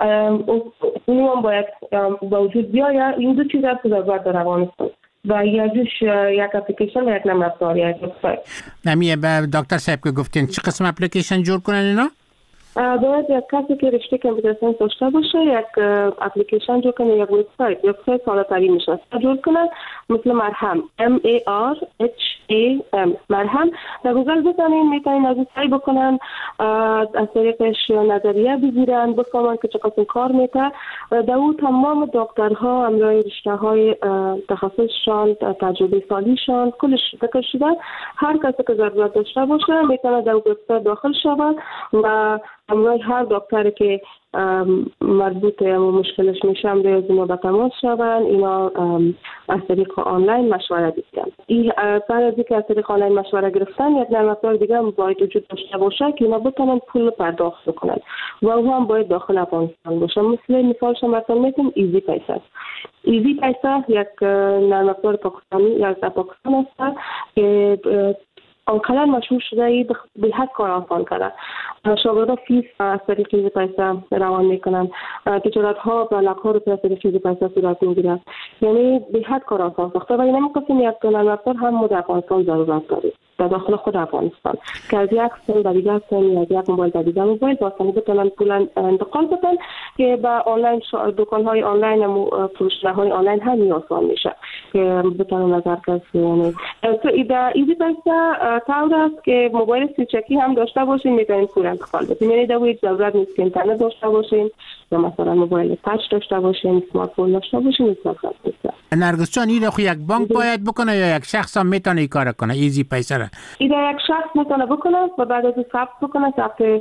اون هم باید با وجود بیاید. این دو چیز است که ضرورت داره افغانستان و یکیش یک اپلیکیشن و یک نرم افزار یا یک وبسایت. نمیه به دکتر صاحب که گفتین چه قسم اپلیکیشن جور کنن اینا؟ باید یک کسی که رشته کامپیوتر ساینس داشته باشه یک اپلیکیشن جور کنه، یک وبسایت وبسایت ساده ترین میشه جور کنه مثل مرهم M A R H A M مرهم در گوگل بزنین میتونین از سعی بکنن از طریقش نظریه بگیرن بفهمن که چقدر کار میکنه. در اون تمام دکترها همراه رشته های تخصصشان تجربه سالیشان کلش ذکر شده. هر کسی که ضرورت داشته باشه میتونه در وبسایت داخل شود و همراه هر دکتری که مربوط به مشکلش میشه هم روی ما به تماس شوند. اینا از طریق آنلاین مشوره بگیرن. این بعد از اینکه از طریق آنلاین مشوره گرفتن یک نرم افزار دیگه هم باید وجود داشته باشه که اینا بتونن پول پرداخت کنن و او هم باید داخل افغانستان باشه. مثل مثالش مثلا میتونم ایزی پیسه. ایزی پیسه یک نرم افزار پاکستانی یا از پاکستان است که آنقدر مشهور شده ای به حد کار آسان کرده. شاگردان فیس از طریق ایزی پیسه روان میکنن، تجارت ها و لک ها رو از طریق ایزی پیسه صورت میگیرد. یعنی به حد کار آسان ساخته و این نمی‌گفتیم یک نرم افزار هم ما در افغانستان ضرورت داریم در داخل خود افغانستان که از یک سیم به دیگر سیم یا از یک موبایل به دیگر موبایل با آسانی بتونن پول انتقال بدن که با آنلاین دکان های آنلاین و فروشگاه های آنلاین هم آسان میشه که بتونن نظر کسی. یعنی ایزی پیسه طور است که موبایل سیچکی هم داشته باشین میتونین پول انتقال بدین. یعنی در هیچ ضرورت نیست که اینترنت داشته باشین یا مثلا موبایل تاچ داشته باشین، اسمارت فون داشته باشین. مثلا نرگس جان این رو یک بانک باید بکنه یا یک شخص هم میتونه این کار کنه ایزی پیسه را؟ این یک شخص میتونه بکنه و بعد از ثبت بکنه ثبت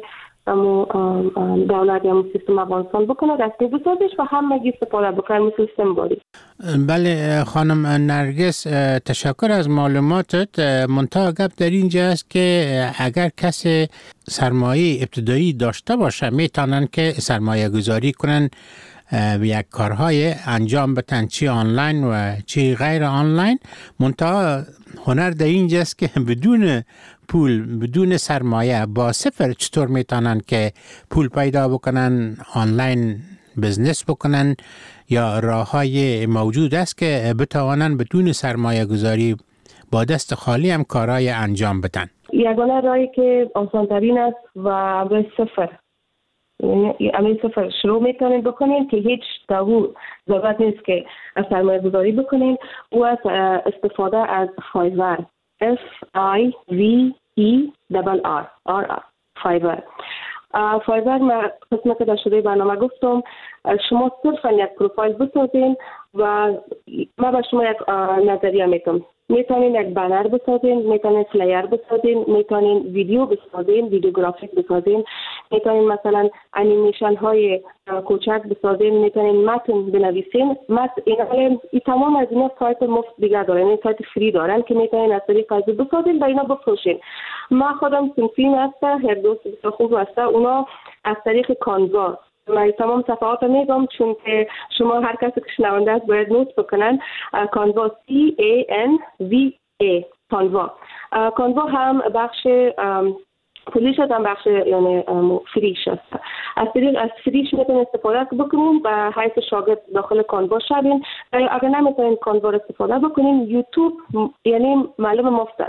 دولت یا سیستم افغانستان بکنه دستی بسازش و همگی استفاده بکنه مثل سیستم باری. بله خانم نرگس تشکر از معلوماتت. منتها گپ در اینجا است که اگر کسی سرمایه ابتدایی داشته باشه میتونن که سرمایه گذاری کنن یک کارهای انجام بدن چی آنلاین و چی غیر آنلاین. منتها هنر در اینجاست که بدون پول بدون سرمایه با صفر چطور میتونن که پول پیدا بکنن، آنلاین بزنس بکنن یا راههای موجود است که بتوانن بدون سرمایه گذاری با دست خالی هم کارهای انجام بدن. یگانه راهی که آسان‌ترین است و به صفر یعنی امی صفر شروع میتونین بکنین که هیچ داو ضرورت نیست که سرمایه گذاری بکنین و از استفاده از فایور F I V E R R R فایور. فایور ما قسمت که در شده برنامه گفتم شما صرفا یک پروفایل بسازین و ما به شما یک نظریه میتونم. میتونین یک بنر بسازین، میتونین فلایر بسازین، میتونین ویدیو بسازین، ویدیوگرافیک بسازین، میتونین مثلا انیمیشن های کوچک بسازین، میتونین متن بنویسین. متن این تمام از اینا سایت مفت دیگه دارن، این سایت فری دارن که میتونین از طریق از بسازین و اینا بفروشین. ما خودم سنفین هسته هر دو خوب هسته اونا از طریق کانوا من تمام صفحات رو میگم چون که شما هر کسی که شنونده است باید نوت بکنن. کانوا C A N V A کانوا. کانوا هم بخش پولیش هم بخش یعنی فریش است. از طریق از فریش میتونید استفاده بکنین و حیث شاگرد داخل کانوا شدین. اگر نمیتونین کانوا رو استفاده بکنین یوتیوب یعنی معلوم مفت است.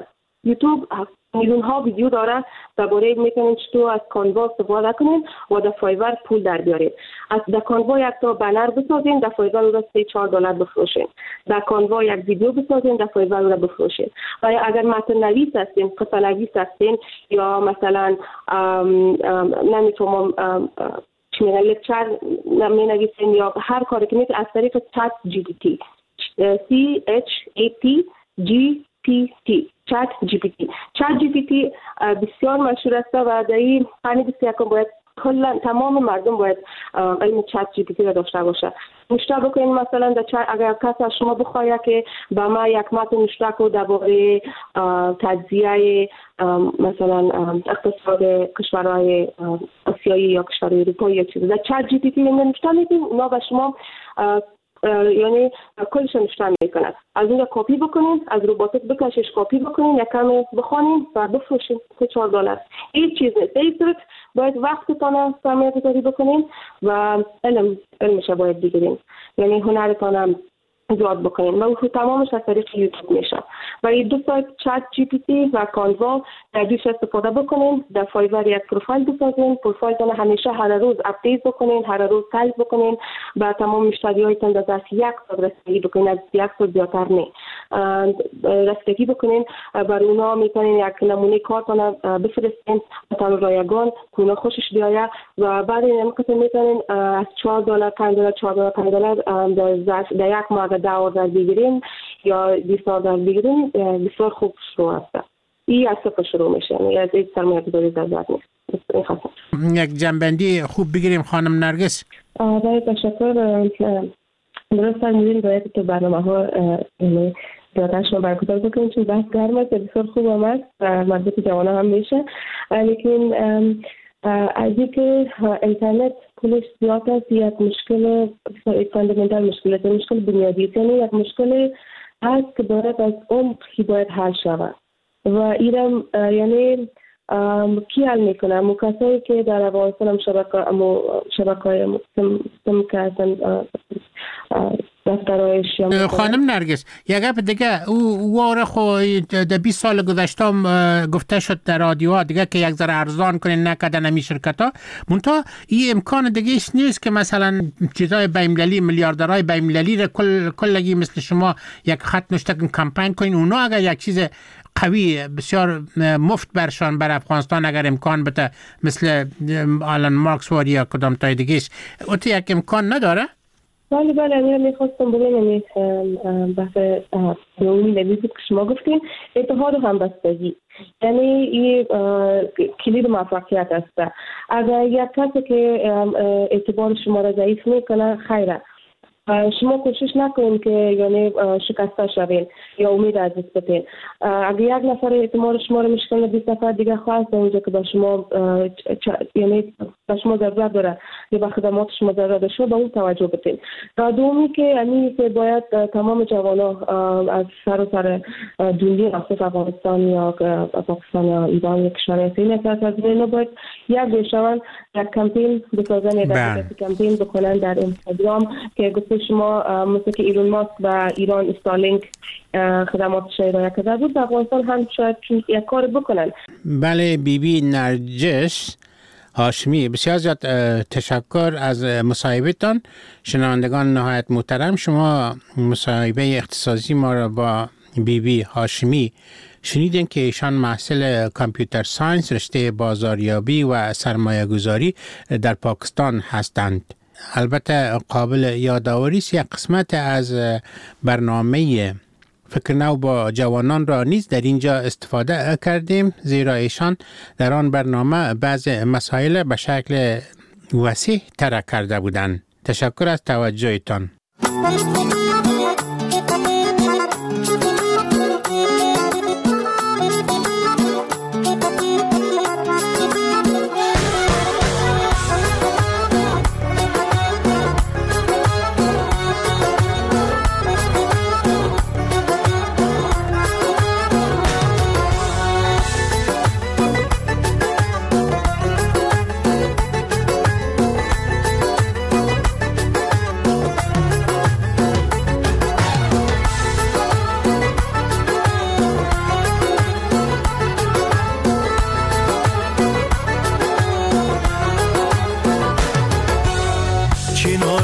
یوتیوب میلیون ها ویدیو داره درباره میتونید چطور از کانوا استفاده کنین و در فایور پول در بیارید. از در کانوا یک تا بنر بسازین، در فایور او را سه چهار دلار بفروشین. در کانوا یک ویدیو بسازین، در فایور او را بفروشین. و اگر متن نویس هستین، قصه نویس هستین یا مثلا نمیتونم چی میگن لکچر می نویسین یا هر کاری که میتونید از طریق چت جی پی تی سی اچ ای تی جی پی تی چت جی پی تی چت جی پی تی بسیار مشهور است و در این قرن بیست و یکم باید کلا تمام مردم باید علم چت جی پی تی را داشته باشه. نشته بکنید مثلا در چت اگر کسی از شما بخواهد که به ما یک متن نشته کنه درباره تجزیه مثلا اقتصاد کشورهای آسیایی یا کشورهای اروپایی یا چیزی در چت جی پی تی نشته میکنید، اونا به شما یعنی کلش نشته میکنند. از اونجا کپی بکنین، از روباتک بکشش کپی بکنین، یک کمی بخونین و بفروشین سه چهار دلار. این چیز نیست. این صرف باید وقتتان سرمایه گذاری بکنین و علم علمش باید بگیرین، یعنی هنرتان زیاد بکنین و اون تمامش از طریق یوتیوب میشه. و این دو سایت چت جی پی تی و کانوا در دوش استفاده بکنین. در فایور یک پروفایل بسازین، پروفایلتان همیشه هر روز اپدیت بکنین، هر روز تایپ بکنین و تمام مشتریایتان در ظرف یک سال رسیدگی بکنین، از یک سال زیادتر نه رسیدگی بکنین. برای اونا میتونین یک نمونه کارتان بفرستین تان رایگان که اونا خوشش بیاید و بعد این موقع میتونین از چهار دلار پنج دلار چهار دلار پنج دلار در یک ماه ده آذر بگیرین یا بیست آذر بگیرین بسیار خوب شروع است. این از صفر شروع میشه، یعنی از این سرمایه گذاری ضرورت نیست. یک جنبندی خوب بگیریم خانم نرگس. باید تشکر. درست فرمودین، باید که برنامه ها زیادتر شما برگزار بکنیم چون بحث گرم است، بسیار خوب آمد و مربوط جوان هم میشه. لیکن از اینکه اینترنت پولش زیاد است یک مشکل فاندامنتال مشکل است، مشکل بنیادی است، یعنی یک مشکل هست که باید از عمق باید حل شود و ایرم یعنی کی حل میکنه؟ امو کسایی که در افغانستان هم شبکه امو شبکه های سم که هستن دفترهایش. خانم نرگس یک گپ دیگه او واره خو در بیست سال گذشته گفته شد در رادیوها دیگه که یک ذره ارزان کنین نکردن همین شرکت ها، منتها این امکان دیگه ایش نیست که مثلا چیزای بین‌المللی میلیاردرهای بین‌المللی را کل کلگی مثل شما یک خط نوشته کن کمپین کنین، اونا اگر یک چیز قوی بسیار مفت برشان بر افغانستان اگر امکان بده مثل آلن مارکس واری یا کدام تای دیگهش اوتی یک امکان نداره؟ بله بله امیره میخواستم بگم بحث دومی نویزی که شما گفتین اتحاد و همبستگی یعنی این کلید موفقیت است. اگر یک کسی که اعتبار شما را ضعیف میکنه خیره، شما کوشش نکنید که یعنی شکسته شوین یا امید از دست بدین. اگر یک نفر اعتماد شما رو میشکنه بیست نفر دیگه خواست اونجا که به شما یعنی به شما ضرورت داره یا به خدمات شما ضرورت داره شما به اون توجه بدین. دومی که یعنی که باید تمام جوانا از سر و سر دنیا نصف افغانستان یا پاکستان یا ایران یا کشورهای دیگه که از اینا باید یک بشون یک کمپین بسازن یا یک کمپین بکنن در اینستاگرام که شما مثل که ایلون ماسک و ایران استارلینک خدماتش ارائه کرده بود، در افغانستان هم شاید یک کار بکنن. بله بی بی نرجس هاشمی بسیار زیاد تشکر از مصاحبهتان. شنوندگان نهایت محترم، شما مصاحبه اختصاصی ما را با بی بی هاشمی شنیدین که ایشان محصل کامپیوتر ساینس رشته بازاریابی و سرمایه گذاری در پاکستان هستند. البته قابل یادآوری است یک قسمت از برنامه فکر نو با جوانان را نیز در اینجا استفاده کردیم، زیرا ایشان در آن برنامه بعض مسائل به شکل وسیع طرح کرده بودند. تشکر از توجهتان.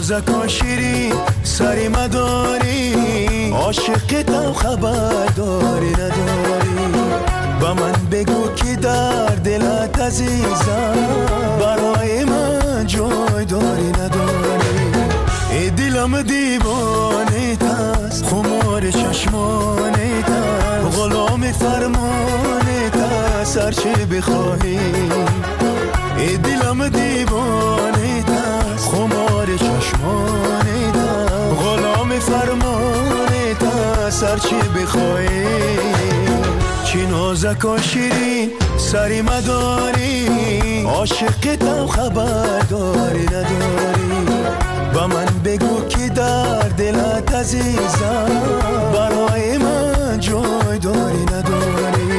نازک و شیرین سری مداری عاشق تو خبرداری نداری با من بگو که در دلت عزیزم برای من جای داری نداری ای دلم دیوانه تست خمار چشمانه تست غلام فرمانه تست هرچی بخواهی ای دلم دیوانه تست خمار چشمانه تست غلام فرمانه تست هرچی بخواهی چی نازک و شیرین سری مداری عاشق تو خبرداری نداری با من بگو که در دلت عزیزم برای من جای داری نداری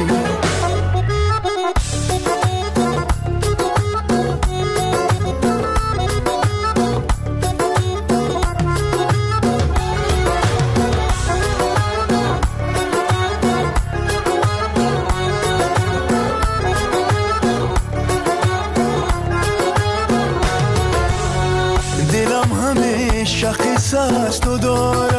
قصه است و داری